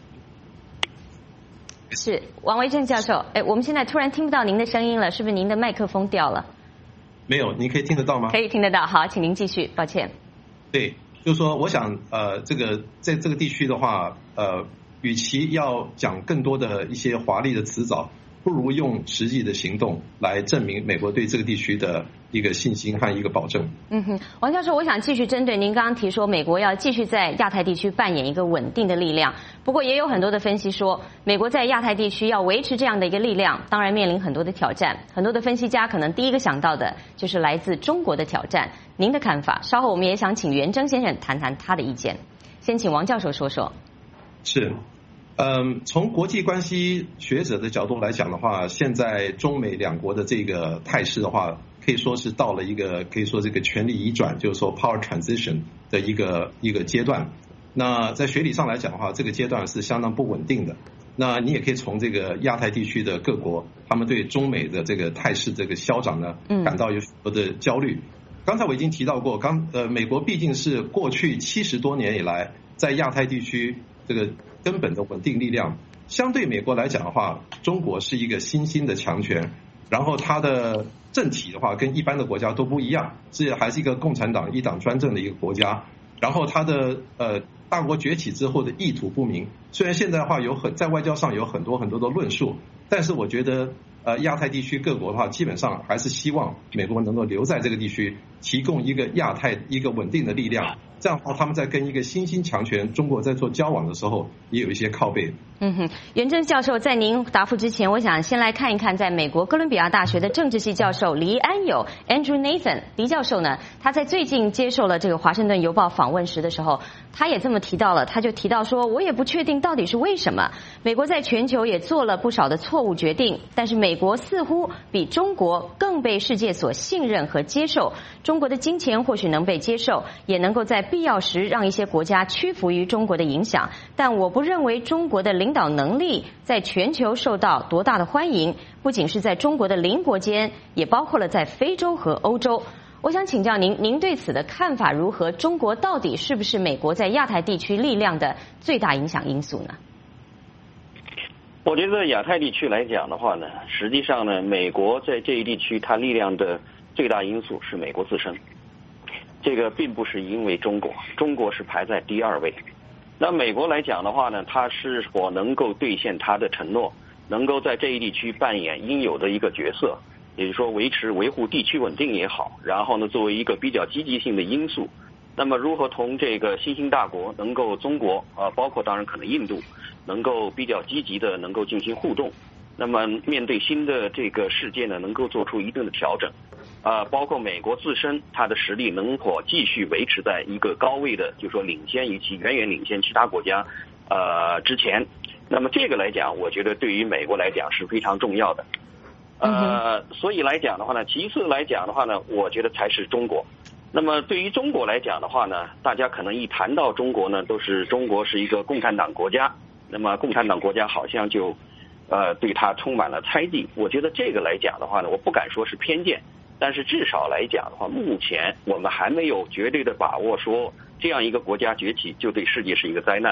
Speaker 1: 是王维正教授，我们现在突然听不到您的声音了，是不是您的麦克风掉了？
Speaker 9: 没有，您可以听得到吗？
Speaker 1: 可以听得到，好，请您继续，抱歉。
Speaker 9: 对，就是说我想在这个地区的话与其要讲更多的一些华丽的辞藻，不如用实际的行动来证明美国对这个地区的一个信心和一个保证。
Speaker 1: 王教授，我想继续针对您刚刚提说美国要继续在亚太地区扮演一个稳定的力量，不过也有很多的分析说，美国在亚太地区要维持这样的一个力量，当然面临很多的挑战。很多的分析家可能第一个想到的就是来自中国的挑战。您的看法？稍后我们也想请袁征先生谈谈他的意见。先请王教授说说。
Speaker 9: 是。从国际关系学者的角度来讲的话，现在中美两国的这个态势的话，可以说是到了一个可以说这个权力移转，就是说 power transition 的一个阶段。那在学理上来讲的话，这个阶段是相当不稳定的。那你也可以从这个亚太地区的各国，他们对中美的这个态势这个消长呢，感到有许多的焦虑。刚才我已经提到过，美国毕竟是过去70多年以来在亚太地区这个根本的稳定力量，相对美国来讲的话，中国是一个新兴的强权，然后它的政体的话跟一般的国家都不一样，还是一个共产党一党专政的一个国家，然后它的大国崛起之后的意图不明。虽然现在的话在外交上有很多的论述，但是我觉得亚太地区各国的话，基本上还是希望美国能够留在这个地区，提供一个亚太一个稳定的力量。这样的话，他们在跟一个新兴强权中国在做交往的时候，也有一些靠背。
Speaker 1: 袁征教授，在您答复之前，我想先来看一看，在美国哥伦比亚大学的政治系教授黎安友 Andrew Nathan 黎教授呢，他在最近接受了这个《华盛顿邮报》访问时的时候，他也这么提到了，他就提到说，我也不确定到底是为什么，美国在全球也做了不少的错误决定，但是美国似乎比中国更被世界所信任和接受，中国的金钱或许能被接受，也能够在必要时让一些国家屈服于中国的影响，但我不认为中国的领导能力在全球受到多大的欢迎，不仅是在中国的邻国间，也包括了在非洲和欧洲。我想请教您，您对此的看法如何？中国到底是不是美国在亚太地区力量的最大影响因素呢？
Speaker 10: 我觉得亚太地区来讲的话呢，实际上呢，美国在这一地区它力量的最大因素是美国自身，这个并不是因为中国，中国是排在第2位。那美国来讲的话呢，它是否能够兑现它的承诺，能够在这一地区扮演应有的一个角色，也就是说维护地区稳定也好，然后呢作为一个比较积极性的因素，那么如何同这个新兴大国能够中国包括当然可能印度能够比较积极的能够进行互动，那么面对新的这个世界呢能够做出一定的调整，包括美国自身它的实力能否继续维持在一个高位的，就是说领先于其远远领先其他国家之前，那么这个来讲我觉得对于美国来讲是非常重要的。所以来讲的话呢，其次来讲的话呢，我觉得才是中国。那么对于中国来讲的话呢，大家可能一谈到中国呢，都是中国是一个共产党国家，那么共产党国家好像就对它充满了猜忌。我觉得这个来讲的话呢，我不敢说是偏见，但是至少来讲的话，目前我们还没有绝对的把握说这样一个国家崛起就对世界是一个灾难。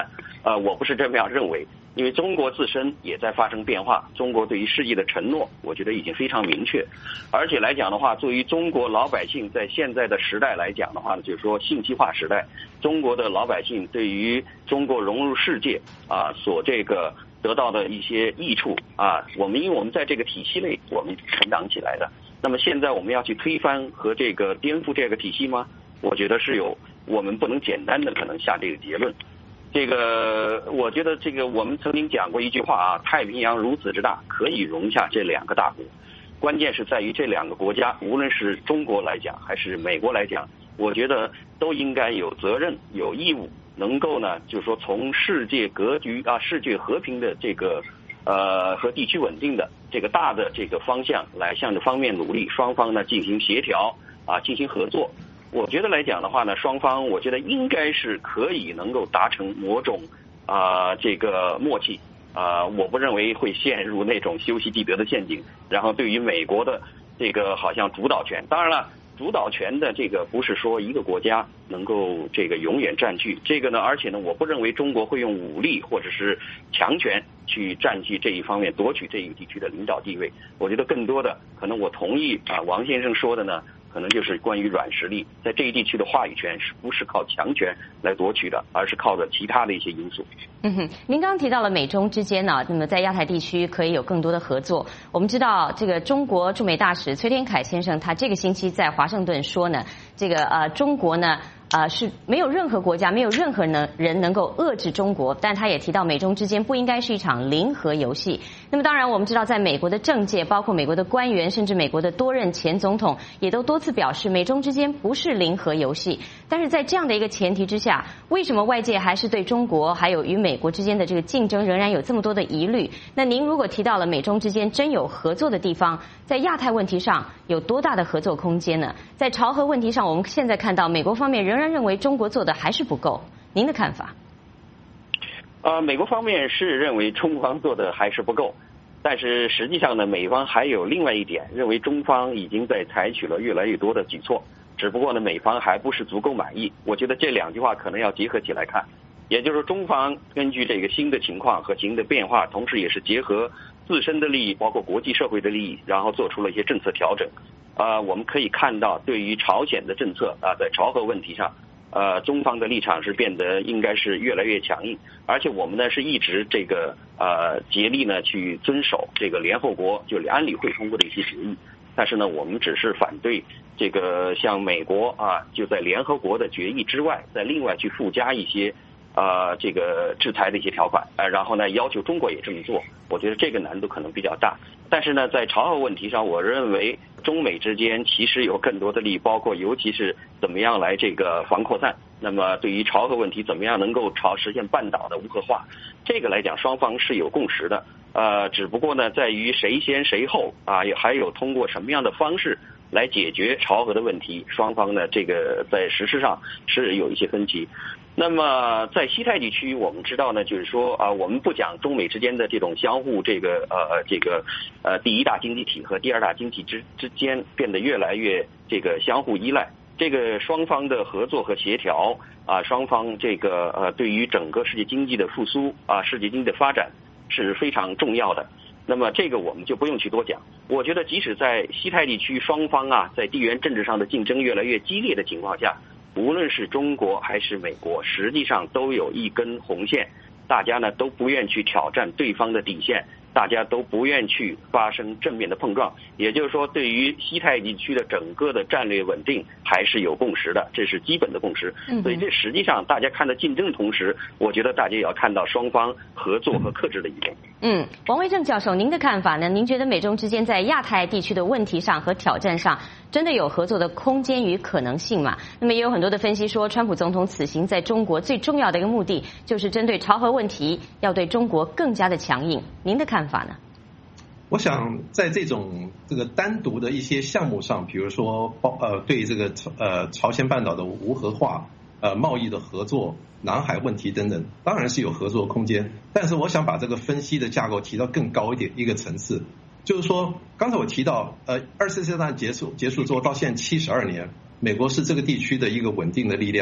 Speaker 10: 我不是这么样认为，因为中国自身也在发生变化，中国对于世界的承诺，我觉得已经非常明确。而且来讲的话，作为中国老百姓在现在的时代来讲的话呢，就是说信息化时代，中国的老百姓对于中国融入世界所这个得到的一些益处因为我们在这个体系内我们成长起来的，那么现在我们要去推翻和这个颠覆这个体系吗？我觉得是有，我们不能简单的可能下这个结论。我觉得我们曾经讲过一句话太平洋如此之大，可以容下这2个大国。关键是在于这2个国家，无论是中国来讲还是美国来讲，我觉得都应该有责任、有义务，能够呢，就是说从世界格局世界和平的和地区稳定的这个大的这个方向来向这方面努力，双方呢进行协调进行合作。我觉得来讲的话呢，双方我觉得应该是可以能够达成某种这个默契我不认为会陷入那种修昔底德的陷阱。然后对于美国的这个好像主导权，当然了，主导权的这个不是说一个国家能够这个永远占据这个呢，而且呢，我不认为中国会用武力或者是强权去占据这一方面，夺取这一个地区的领导地位。我觉得更多的可能我同意王先生说的呢，可能就是关于软实力，在这一地区的话语权是不是靠强权来夺取的，而是靠着其他的一些因素。
Speaker 1: 您刚刚提到了美中之间呢，那么在亚太地区可以有更多的合作。我们知道这个中国驻美大使崔天凯先生，他这个星期在华盛顿说呢，中国呢是没有任何国家、没有任何人能够遏制中国，但他也提到美中之间不应该是一场零和游戏。那么当然我们知道，在美国的政界，包括美国的官员，甚至美国的多任前总统也都多次表示，美中之间不是零和游戏。但是在这样的一个前提之下，为什么外界还是对中国还有与美国之间的这个竞争仍然有这么多的疑虑？那您如果提到了美中之间真有合作的地方，在亚太问题上有多大的合作空间呢？在朝核问题上，我们现在看到美国方面仍然认为中国做的还是不够，您的看法？
Speaker 10: 美国方面是认为中方做的还是不够，但是实际上呢，美方还有另外一点，认为中方已经在采取了越来越多的举措，只不过呢，美方还不是足够满意。我觉得这2句话可能要结合起来看，也就是说，中方根据这个新的情况和新的变化，同时也是结合自身的利益，包括国际社会的利益，然后做出了一些政策调整。我们可以看到，对于朝鲜的政策在朝核问题上，中方的立场是变得应该是越来越强硬，而且我们呢是一直竭力呢去遵守这个联合国就是安理会通过的一些决议，但是呢我们只是反对这个像美国就在联合国的决议之外，再另外去附加一些这个制裁的一些条款，然后呢要求中国也这么做。我觉得这个难度可能比较大。但是呢，在朝核问题上，我认为中美之间其实有更多的利益，包括尤其是怎么样来这个防扩散。那么对于朝核问题，怎么样能够实现半岛的无核化，这个来讲双方是有共识的。只不过呢，在于谁先谁后还有通过什么样的方式来解决朝核的问题，双方呢这个在实施上是有一些分歧。那么在西太地区，我们知道呢，就是说我们不讲中美之间的这种相互第一大经济体和第二大经济体之间变得越来越这个相互依赖，这个双方的合作和协调双方这个对于整个世界经济的复苏世界经济的发展是非常重要的。那么这个我们就不用去多讲。我觉得即使在西太地区双方在地缘政治上的竞争越来越激烈的情况下，无论是中国还是美国，实际上都有一根红线，大家呢都不愿去挑战对方的底线，大家都不愿去发生正面的碰撞。也就是说，对于西太地区的整个的战略稳定还是有共识的，这是基本的共识。所以这实际上大家看到竞争的同时，我觉得大家也要看到双方合作和克制的一面。
Speaker 1: 王维正教授，您的看法呢？您觉得美中之间在亚太地区的问题上和挑战上，真的有合作的空间与可能性吗？那么也有很多的分析说，川普总统此行在中国最重要的一个目的，就是针对朝核问题，要对中国更加的强硬。您的看法呢？
Speaker 9: 我想在这个单独的一些项目上，比如说对这个朝鲜半岛的无核化、贸易的合作、南海问题等等，当然是有合作空间。但是我想把这个分析的架构提到更高一个层次，就是说刚才我提到2次世界大战结束之后到现在72年，美国是这个地区的一个稳定的力量。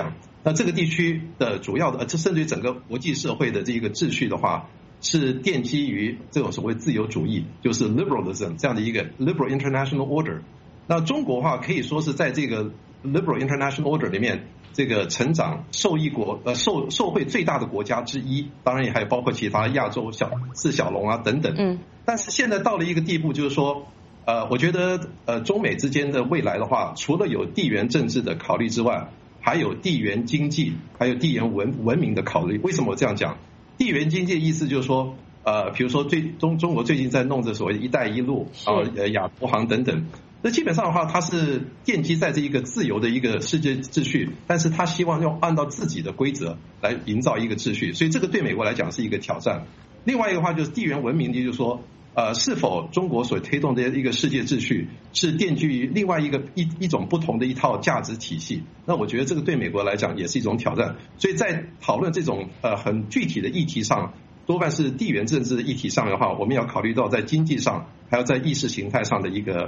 Speaker 9: 那这个地区的主要的，甚至于整个国际社会的这个秩序的话，是奠基于这种所谓自由主义，就是 liberalism 这样的一个 liberal international order。那中国的话可以说是在这个 liberal international order 里面，这个成长受惠最大的国家之一，当然也还有包括其他亚洲四小龙啊等等。但是现在到了一个地步，就是说，我觉得中美之间的未来的话，除了有地缘政治的考虑之外，还有地缘经济，还有地缘文明的考虑。为什么我这样讲？地缘经济的意思就是说，比如说中国最近在弄着所谓的一带一路亚投行等等。那基本上的话，它是奠基在这一个自由的一个世界秩序，但是他希望要按照自己的规则来营造一个秩序，所以这个对美国来讲是一个挑战。另外一个话就是地缘文明，就是说，是否中国所推动的一个世界秩序是奠基于另外一种不同的一套价值体系？那我觉得这个对美国来讲也是一种挑战。所以在讨论这种很具体的议题上，多半是地缘政治的议题上的话，我们要考虑到在经济上，还有在意识形态上的一个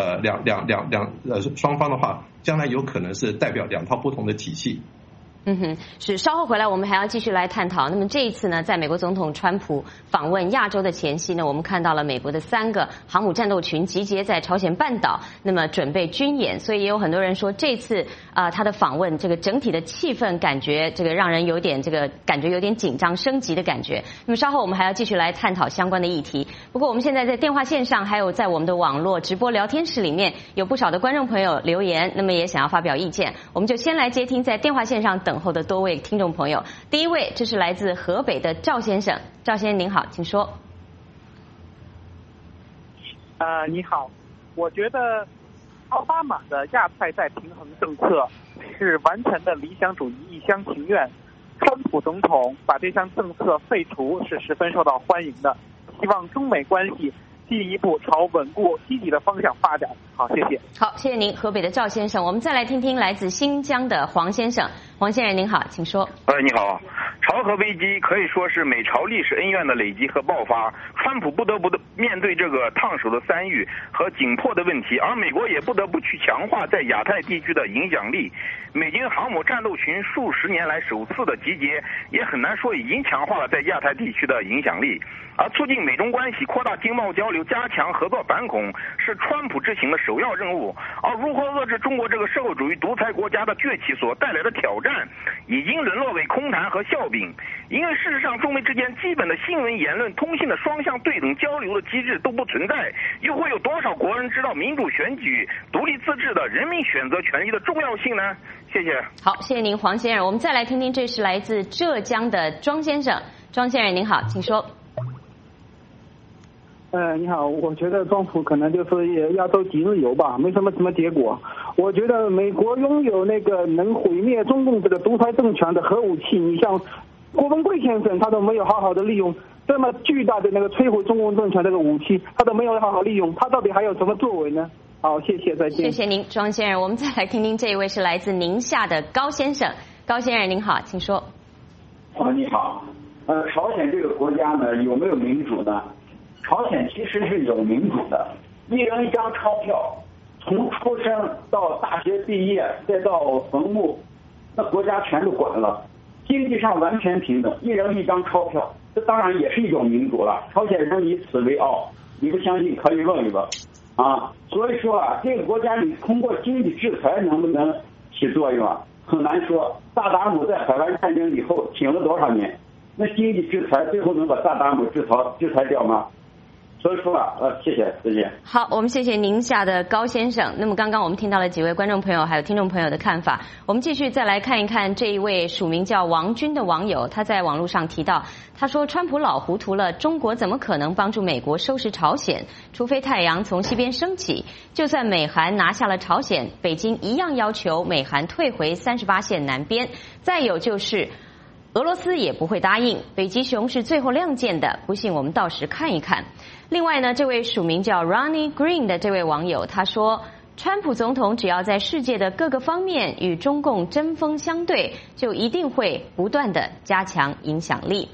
Speaker 9: 双方的话，将来有可能是代表两套不同的体系。
Speaker 1: 是。稍后回来我们还要继续来探讨。那么这一次呢，在美国总统川普访问亚洲的前夕呢，我们看到了美国的3个航母战斗群集结在朝鲜半岛，那么准备军演。所以也有很多人说，这次他的访问，这个整体的气氛感觉这个让人有点感觉有点紧张升级的感觉。那么稍后我们还要继续来探讨相关的议题。不过我们现在在电话线上，还有在我们的网络直播聊天室里面，有不少的观众朋友留言，那么也想要发表意见。我们就先来接听在电话线上等候的多位听众朋友。第一位，这是来自河北的赵先生。赵先生您好，请说。
Speaker 11: 你好，我觉得奥巴马的亚太再平衡政策是完全的理想主义一厢情愿，川普总统把这项政策废除是十分受到欢迎的，希望中美关系进一步朝稳固积极的方向发展。好，谢谢。
Speaker 1: 好，谢谢您，河北的赵先生。我们再来听听来自新疆的黄先生。黄先生您好，请说。
Speaker 12: 你好。朝核危机可以说是美朝历史恩怨的累积和爆发，川普不得不面对这个烫手的山芋和紧迫的问题，而美国也不得不去强化在亚太地区的影响力。美军航母战斗群数十年来首次的集结，也很难说已经强化了在亚太地区的影响力。而促进美中关系、扩大经贸交流、加强合作反恐是川普执行的首要任务。而如何遏制中国这个社会主义独裁国家的崛起所带来的挑战，已经沦落为空谈和笑柄。因为事实上，中美之间基本的新闻、言论、通信的双向对等交流的机制都不存在，又会有多少国人知道民主选举、独立自治的人民选择权利的重要性呢？谢谢。
Speaker 1: 好，谢谢您，黄先生。我们再来听听，这是来自浙江的庄先生。庄先生您好，请说。
Speaker 13: 你好，我觉得川普可能就是亚洲几日游吧，没什么结果。我觉得美国拥有那个能毁灭中共这个独裁政权的核武器，你像郭文贵先生他都没有好好的利用这么巨大的那个摧毁中共政权这个武器，他都没有好好利用，他到底还有什么作为呢？好，谢谢，再见。
Speaker 1: 谢谢您，庄先生。我们再来听听这一位是来自宁夏的高先生。高先生您好，请说。
Speaker 14: 你好。朝鲜这个国家呢，有没有民主呢？朝鲜其实是有民主的，一人一张钞票，从出生到大学毕业再到坟墓，那国家全都管了。经济上完全平等，一人一张钞票，这当然也是一种民主了。朝鲜人以此为傲，你不相信可以问一问啊。所以说这个国家你通过经济制裁能不能起作用很难说。萨达姆在海湾战争以后挺了多少年，那经济制裁最后能把萨达姆制裁掉吗？所以说谢谢，再见。
Speaker 1: 好，我们谢谢宁夏的高先生。那么刚刚我们听到了几位观众朋友还有听众朋友的看法，我们继续再来看一看这一位署名叫王军的网友，他在网络上提到，他说川普老糊涂了，中国怎么可能帮助美国收拾朝鲜？除非太阳从西边升起，就算美韩拿下了朝鲜，北京一样要求美韩退回38线南边。再有就是俄罗斯也不会答应，北极熊是最后亮剑的，不信我们到时看一看。另外呢，这位署名叫 Ronnie Green 的这位网友他说，川普总统只要在世界的各个方面与中共针锋相对，就一定会不断的加强影响力。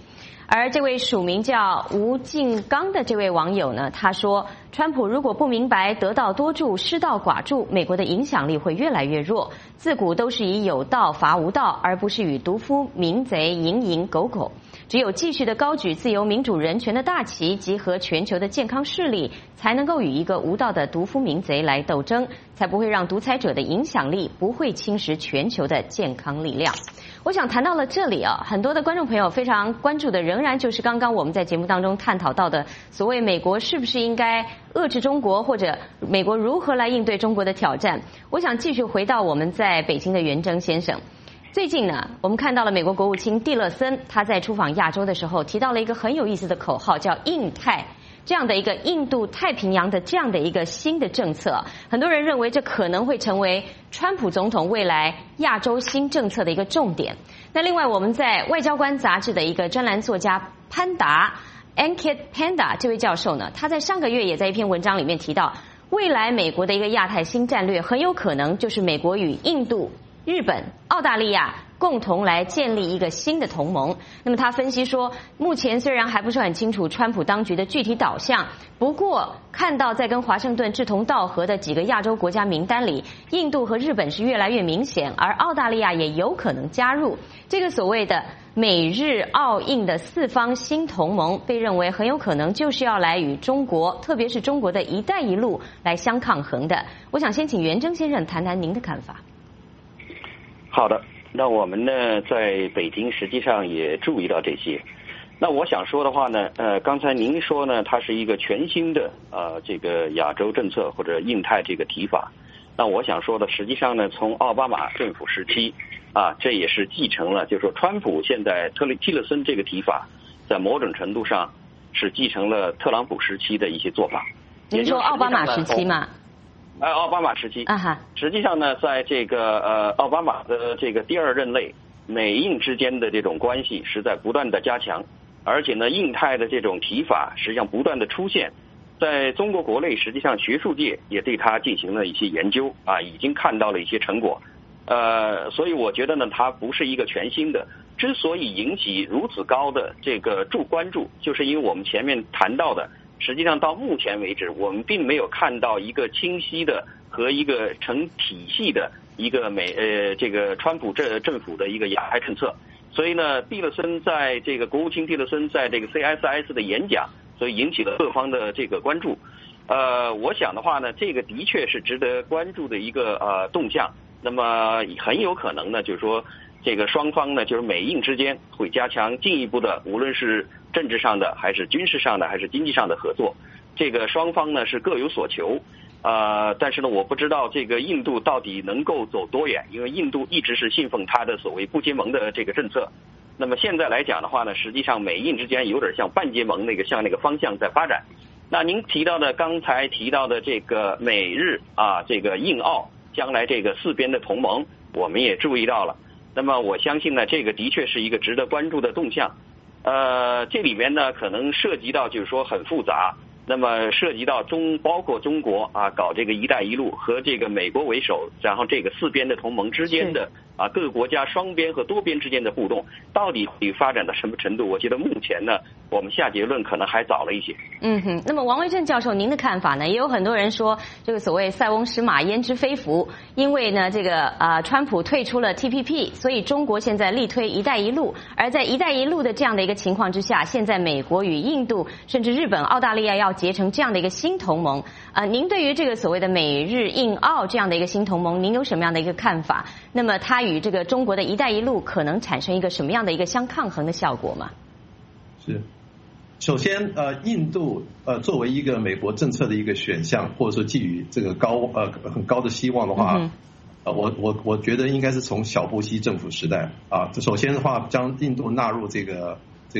Speaker 1: 而这位署名叫吴敬刚的这位网友呢，他说，川普如果不明白得道多助，失道寡助，美国的影响力会越来越弱。自古都是以有道伐无道，而不是与毒夫民贼蝇营狗苟。只有继续的高举自由民主人权的大旗，集合全球的健康势力，才能够与一个无道的毒夫民贼来斗争，才不会让独裁者的影响力不会侵蚀全球的健康力量。我想谈到了这里啊，很多的观众朋友非常关注的仍然就是刚刚我们在节目当中探讨到的所谓美国是不是应该遏制中国，或者美国如何来应对中国的挑战。我想继续回到我们在北京的袁征先生。最近呢，我们看到了美国国务卿蒂勒森他在出访亚洲的时候提到了一个很有意思的口号，叫印太，这样的一个印度太平洋的这样的一个新的政策。很多人认为这可能会成为川普总统未来亚洲新政策的一个重点。那另外我们在外交官杂志的一个专栏作家潘达 Ankit Panda 这位教授呢，他在上个月也在一篇文章里面提到，未来美国的一个亚太新战略很有可能就是美国与印度、日本、澳大利亚共同来建立一个新的同盟。那么他分析说，目前虽然还不是很清楚川普当局的具体导向，不过看到在跟华盛顿志同道合的几个亚洲国家名单里，印度和日本是越来越明显，而澳大利亚也有可能加入这个所谓的美日澳印的四方新同盟，被认为很有可能就是要来与中国，特别是中国的一带一路来相抗衡的。我想先请袁征先生谈谈您的看法。
Speaker 10: 好的，那我们呢在北京实际上也注意到这些。那我想说的话呢，刚才您说呢，它是一个全新的这个亚洲政策或者印太这个提法。那我想说的，实际上呢，从奥巴马政府时期这也是继承了，就是说川普现在蒂勒森这个提法，在某种程度上是继承了特朗普时期的一些做法。
Speaker 1: 您说奥巴马时期吗？
Speaker 10: 奥巴马时期实际上呢，在这个奥巴马的这个第二任内，美印之间的这种关系是在不断的加强，而且呢，印太的这种提法实际上不断的出现，在中国国内实际上学术界也对它进行了一些研究已经看到了一些成果，所以我觉得呢，它不是一个全新的。之所以引起如此高的这个关注，就是因为我们前面谈到的，实际上到目前为止，我们并没有看到一个清晰的和一个成体系的一个这个川普政府的一个亚太政策。所以呢，蒂勒森在这个国务卿蒂勒森在这个 CSIS 的演讲，所以引起了各方的这个关注。我想的话呢，这个的确是值得关注的一个动向。那么很有可能呢，就是说这个双方呢，就是美印之间会加强进一步的，无论是政治上的，还是军事上的，还是经济上的合作。这个双方呢是各有所求，但是呢，我不知道这个印度到底能够走多远，因为印度一直是信奉他的所谓不结盟的这个政策。那么现在来讲的话呢，实际上美印之间有点像半结盟向那个方向在发展。那您刚才提到的这个美日这个印澳将来这个四边的同盟，我们也注意到了。那么我相信呢，这个的确是一个值得关注的动向。这里面呢可能涉及到就是说很复杂，那么涉及到包括中国搞这个一带一路和这个美国为首，然后这个四边的同盟之间的各个国家双边和多边之间的互动到底会发展到什么程度？我觉得目前呢，我们下结论可能还早了一些。
Speaker 1: 那么王维正教授，您的看法呢？也有很多人说，这个所谓塞翁失马焉知非福，因为呢，这个川普退出了 TPP， 所以中国现在力推一带一路，而在一带一路的这样的一个情况之下，现在美国与印度甚至日本、澳大利亚要结成这样的一个新同盟。您对于这个所谓的美日印澳这样的一个新同盟，您有什么样的一个看法？那么它与这个中国的一带一路可能产生一个什么样的一个相抗衡的效果吗？
Speaker 9: 是，首先印度作为一个美国政策的一个选项，或者说寄予这个很高的希望的话，我觉得应该是从小布希政府时代首先的话将印度纳入这个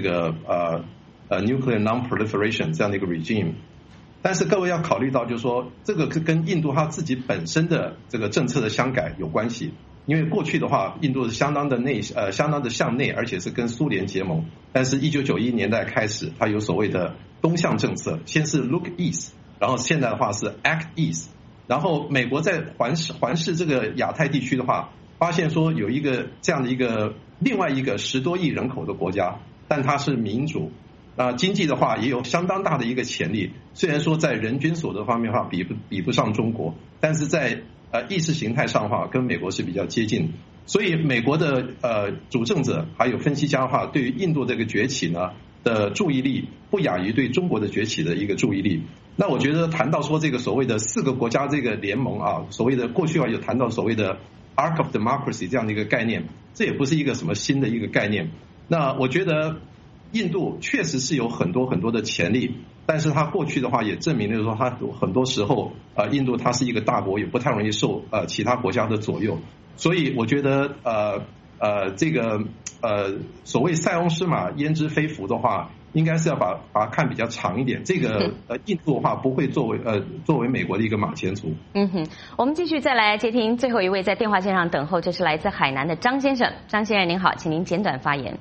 Speaker 9: nuclear non-proliferation 这样的一个 regime。但是各位要考虑到，就是说这个跟印度它自己本身的这个政策的相改有关系。因为过去的话，印度是相当的向内，而且是跟苏联结盟。但是1991年代开始，它有所谓的东向政策，先是 Look East， 然后现在的话是 Act East。然后美国在环视这个亚太地区的话，发现说有一个这样的另外一个10多亿人口的国家， 但它是民主。经济的话也有相当大的一个潜力，虽然说在人均所得方面的话比不上中国，但是在意识形态上的话跟美国是比较接近。所以美国的主政者还有分析家的话，对于印度这个崛起呢的注意力不亚于对中国的崛起的一个注意力。那我觉得谈到说这个所谓的4个国家这个联盟啊，所谓的过去有谈到所谓的 Arc of Democracy 这样的一个概念，这也不是一个什么新的一个概念。那我觉得印度确实是有很多很多的潜力，但是它过去的话也证明了说，它很多时候印度它是一个大国，也不太容易受其他国家的左右。所以我觉得这个所谓塞翁失马焉知非福的话，应该是要把它看比较长一点。这个印度的话不会作为美国的一个马前卒。
Speaker 1: 我们继续再来接听最后一位在电话线上等候，这是来自海南的张先生。张先生您好，请您简短发言。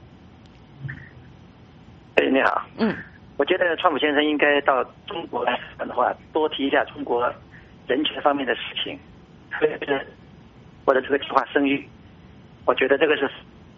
Speaker 15: 你好。我觉得川普先生应该到中国来的话，多提一下中国人权方面的事情，特别是或者这个计划生育，我觉得这个是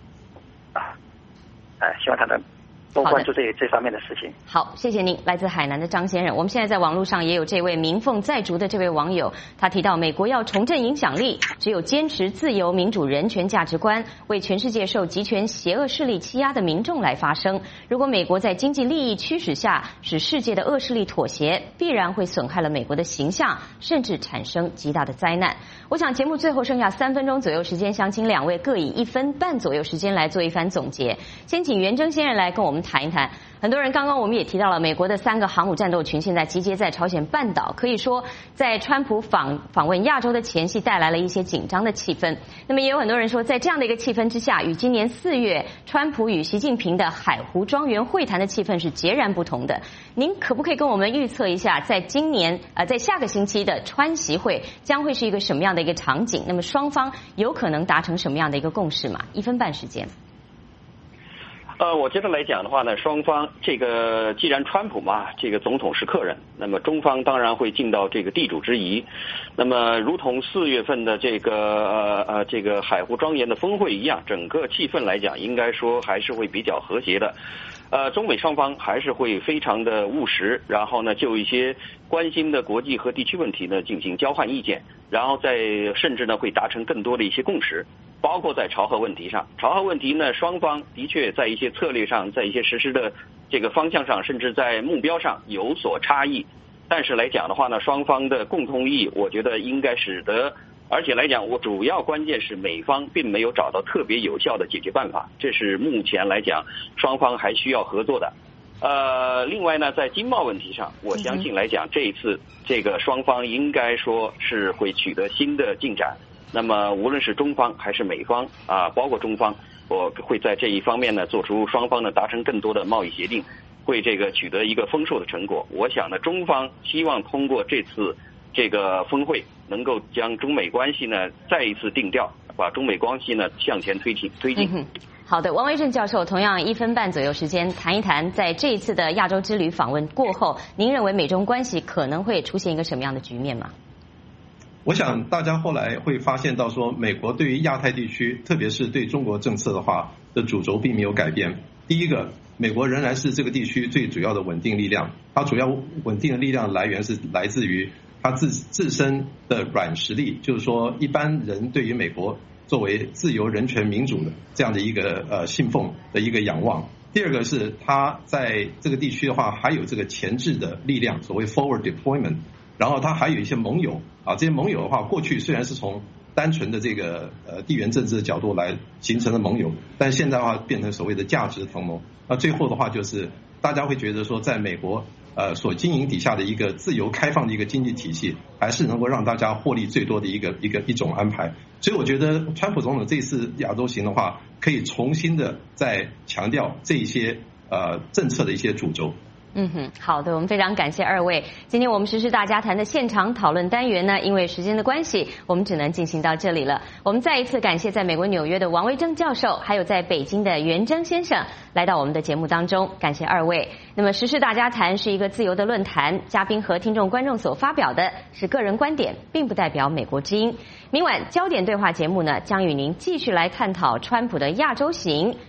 Speaker 15: 希望他能多关注这方面的事情。
Speaker 1: 好，谢谢您。来自海南的张先生，我们现在在网络上也有这位鸣凤在逐的这位网友，他提到美国要重振影响力，只有坚持自由、民主、人权价值观，为全世界受集权邪恶势力欺压的民众来发声。如果美国在经济利益驱使下使世界的恶势力妥协，必然会损害了美国的形象，甚至产生极大的灾难。我想节目最后剩下3分钟左右时间，想请2位各以1分半左右时间来做一番总结。先请袁征先生来跟我们谈一谈。很多人刚刚我们也提到了，美国的3个航母战斗群现在集结在朝鲜半岛，可以说在川普访问亚洲的前夕带来了一些紧张的气氛。那么也有很多人说，在这样的一个气氛之下，与今年4月川普与习近平的海湖庄园会谈的气氛是截然不同的。您可不可以跟我们预测一下，在在下个星期的川习会将会是一个什么样的一个场景？那么双方有可能达成什么样的一个共识吗？1分半时间。
Speaker 10: 我觉得来讲的话呢，双方这个既然川普嘛，这个总统是客人，那么中方当然会尽到这个地主之谊。那么如同4月份的这个海湖庄园的峰会一样，整个气氛来讲，应该说还是会比较和谐的。中美双方还是会非常的务实，然后呢，就一些关心的国际和地区问题呢进行交换意见，然后甚至呢会达成更多的一些共识。包括在朝核问题上，朝核问题呢，双方的确在一些策略上，在一些实施的这个方向上，甚至在目标上有所差异。但是来讲的话呢，双方的共同意义，我觉得应该使得，而且来讲，我主要关键是美方并没有找到特别有效的解决办法，这是目前来讲双方还需要合作的。另外呢，在经贸问题上，我相信来讲，这一次这个双方应该说是会取得新的进展。那么无论是中方还是美方包括中方，我会在这一方面呢做出双方呢达成更多的贸易协定，会这个取得一个丰硕的成果。我想呢，中方希望通过这次这个峰会，能够将中美关系呢再一次定调，把中美关系呢向前推进。
Speaker 1: 好的，王维正教授，同样1分半左右时间，谈一谈在这一次的亚洲之旅访问过后，您认为美中关系可能会出现一个什么样的局面吗？
Speaker 9: 我想大家后来会发现到说，美国对于亚太地区，特别是对中国政策的话的主轴并没有改变。第一个，美国仍然是这个地区最主要的稳定力量，它主要稳定的力量来源是来自于它自身的软实力，就是说一般人对于美国作为自由、人权、民主的这样的一个信奉的一个仰望。第二个是它在这个地区的话，还有这个前置的力量，所谓 forward deployment。然后它还有一些盟友这些盟友的话，过去虽然是从单纯的这个地缘政治的角度来形成的盟友，但现在的话变成所谓的价值同盟。那最后的话就是大家会觉得说，在美国所经营底下的一个自由开放的一个经济体系，还是能够让大家获利最多的一种安排。所以我觉得川普总统这次亚洲行的话，可以重新的再强调这一些政策的一些主轴。
Speaker 1: 好的，我们非常感谢2位。今天我们时事大家谈的现场讨论单元呢，因为时间的关系，我们只能进行到这里了。我们再一次感谢在美国纽约的王维正教授，还有在北京的袁征先生来到我们的节目当中，感谢2位。那么时事大家谈是一个自由的论坛，嘉宾和听众观众所发表的是个人观点，并不代表美国之音。明晚焦点对话节目呢，将与您继续来探讨川普的亚洲行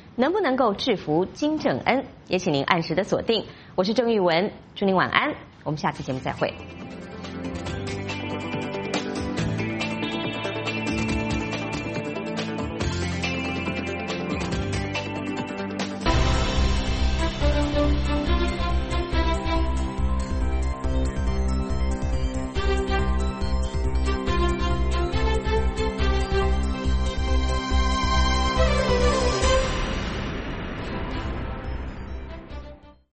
Speaker 1: 能不能够制服金正恩？也请您按时的锁定。我是郑玉文，祝您晚安，我们下期节目再会。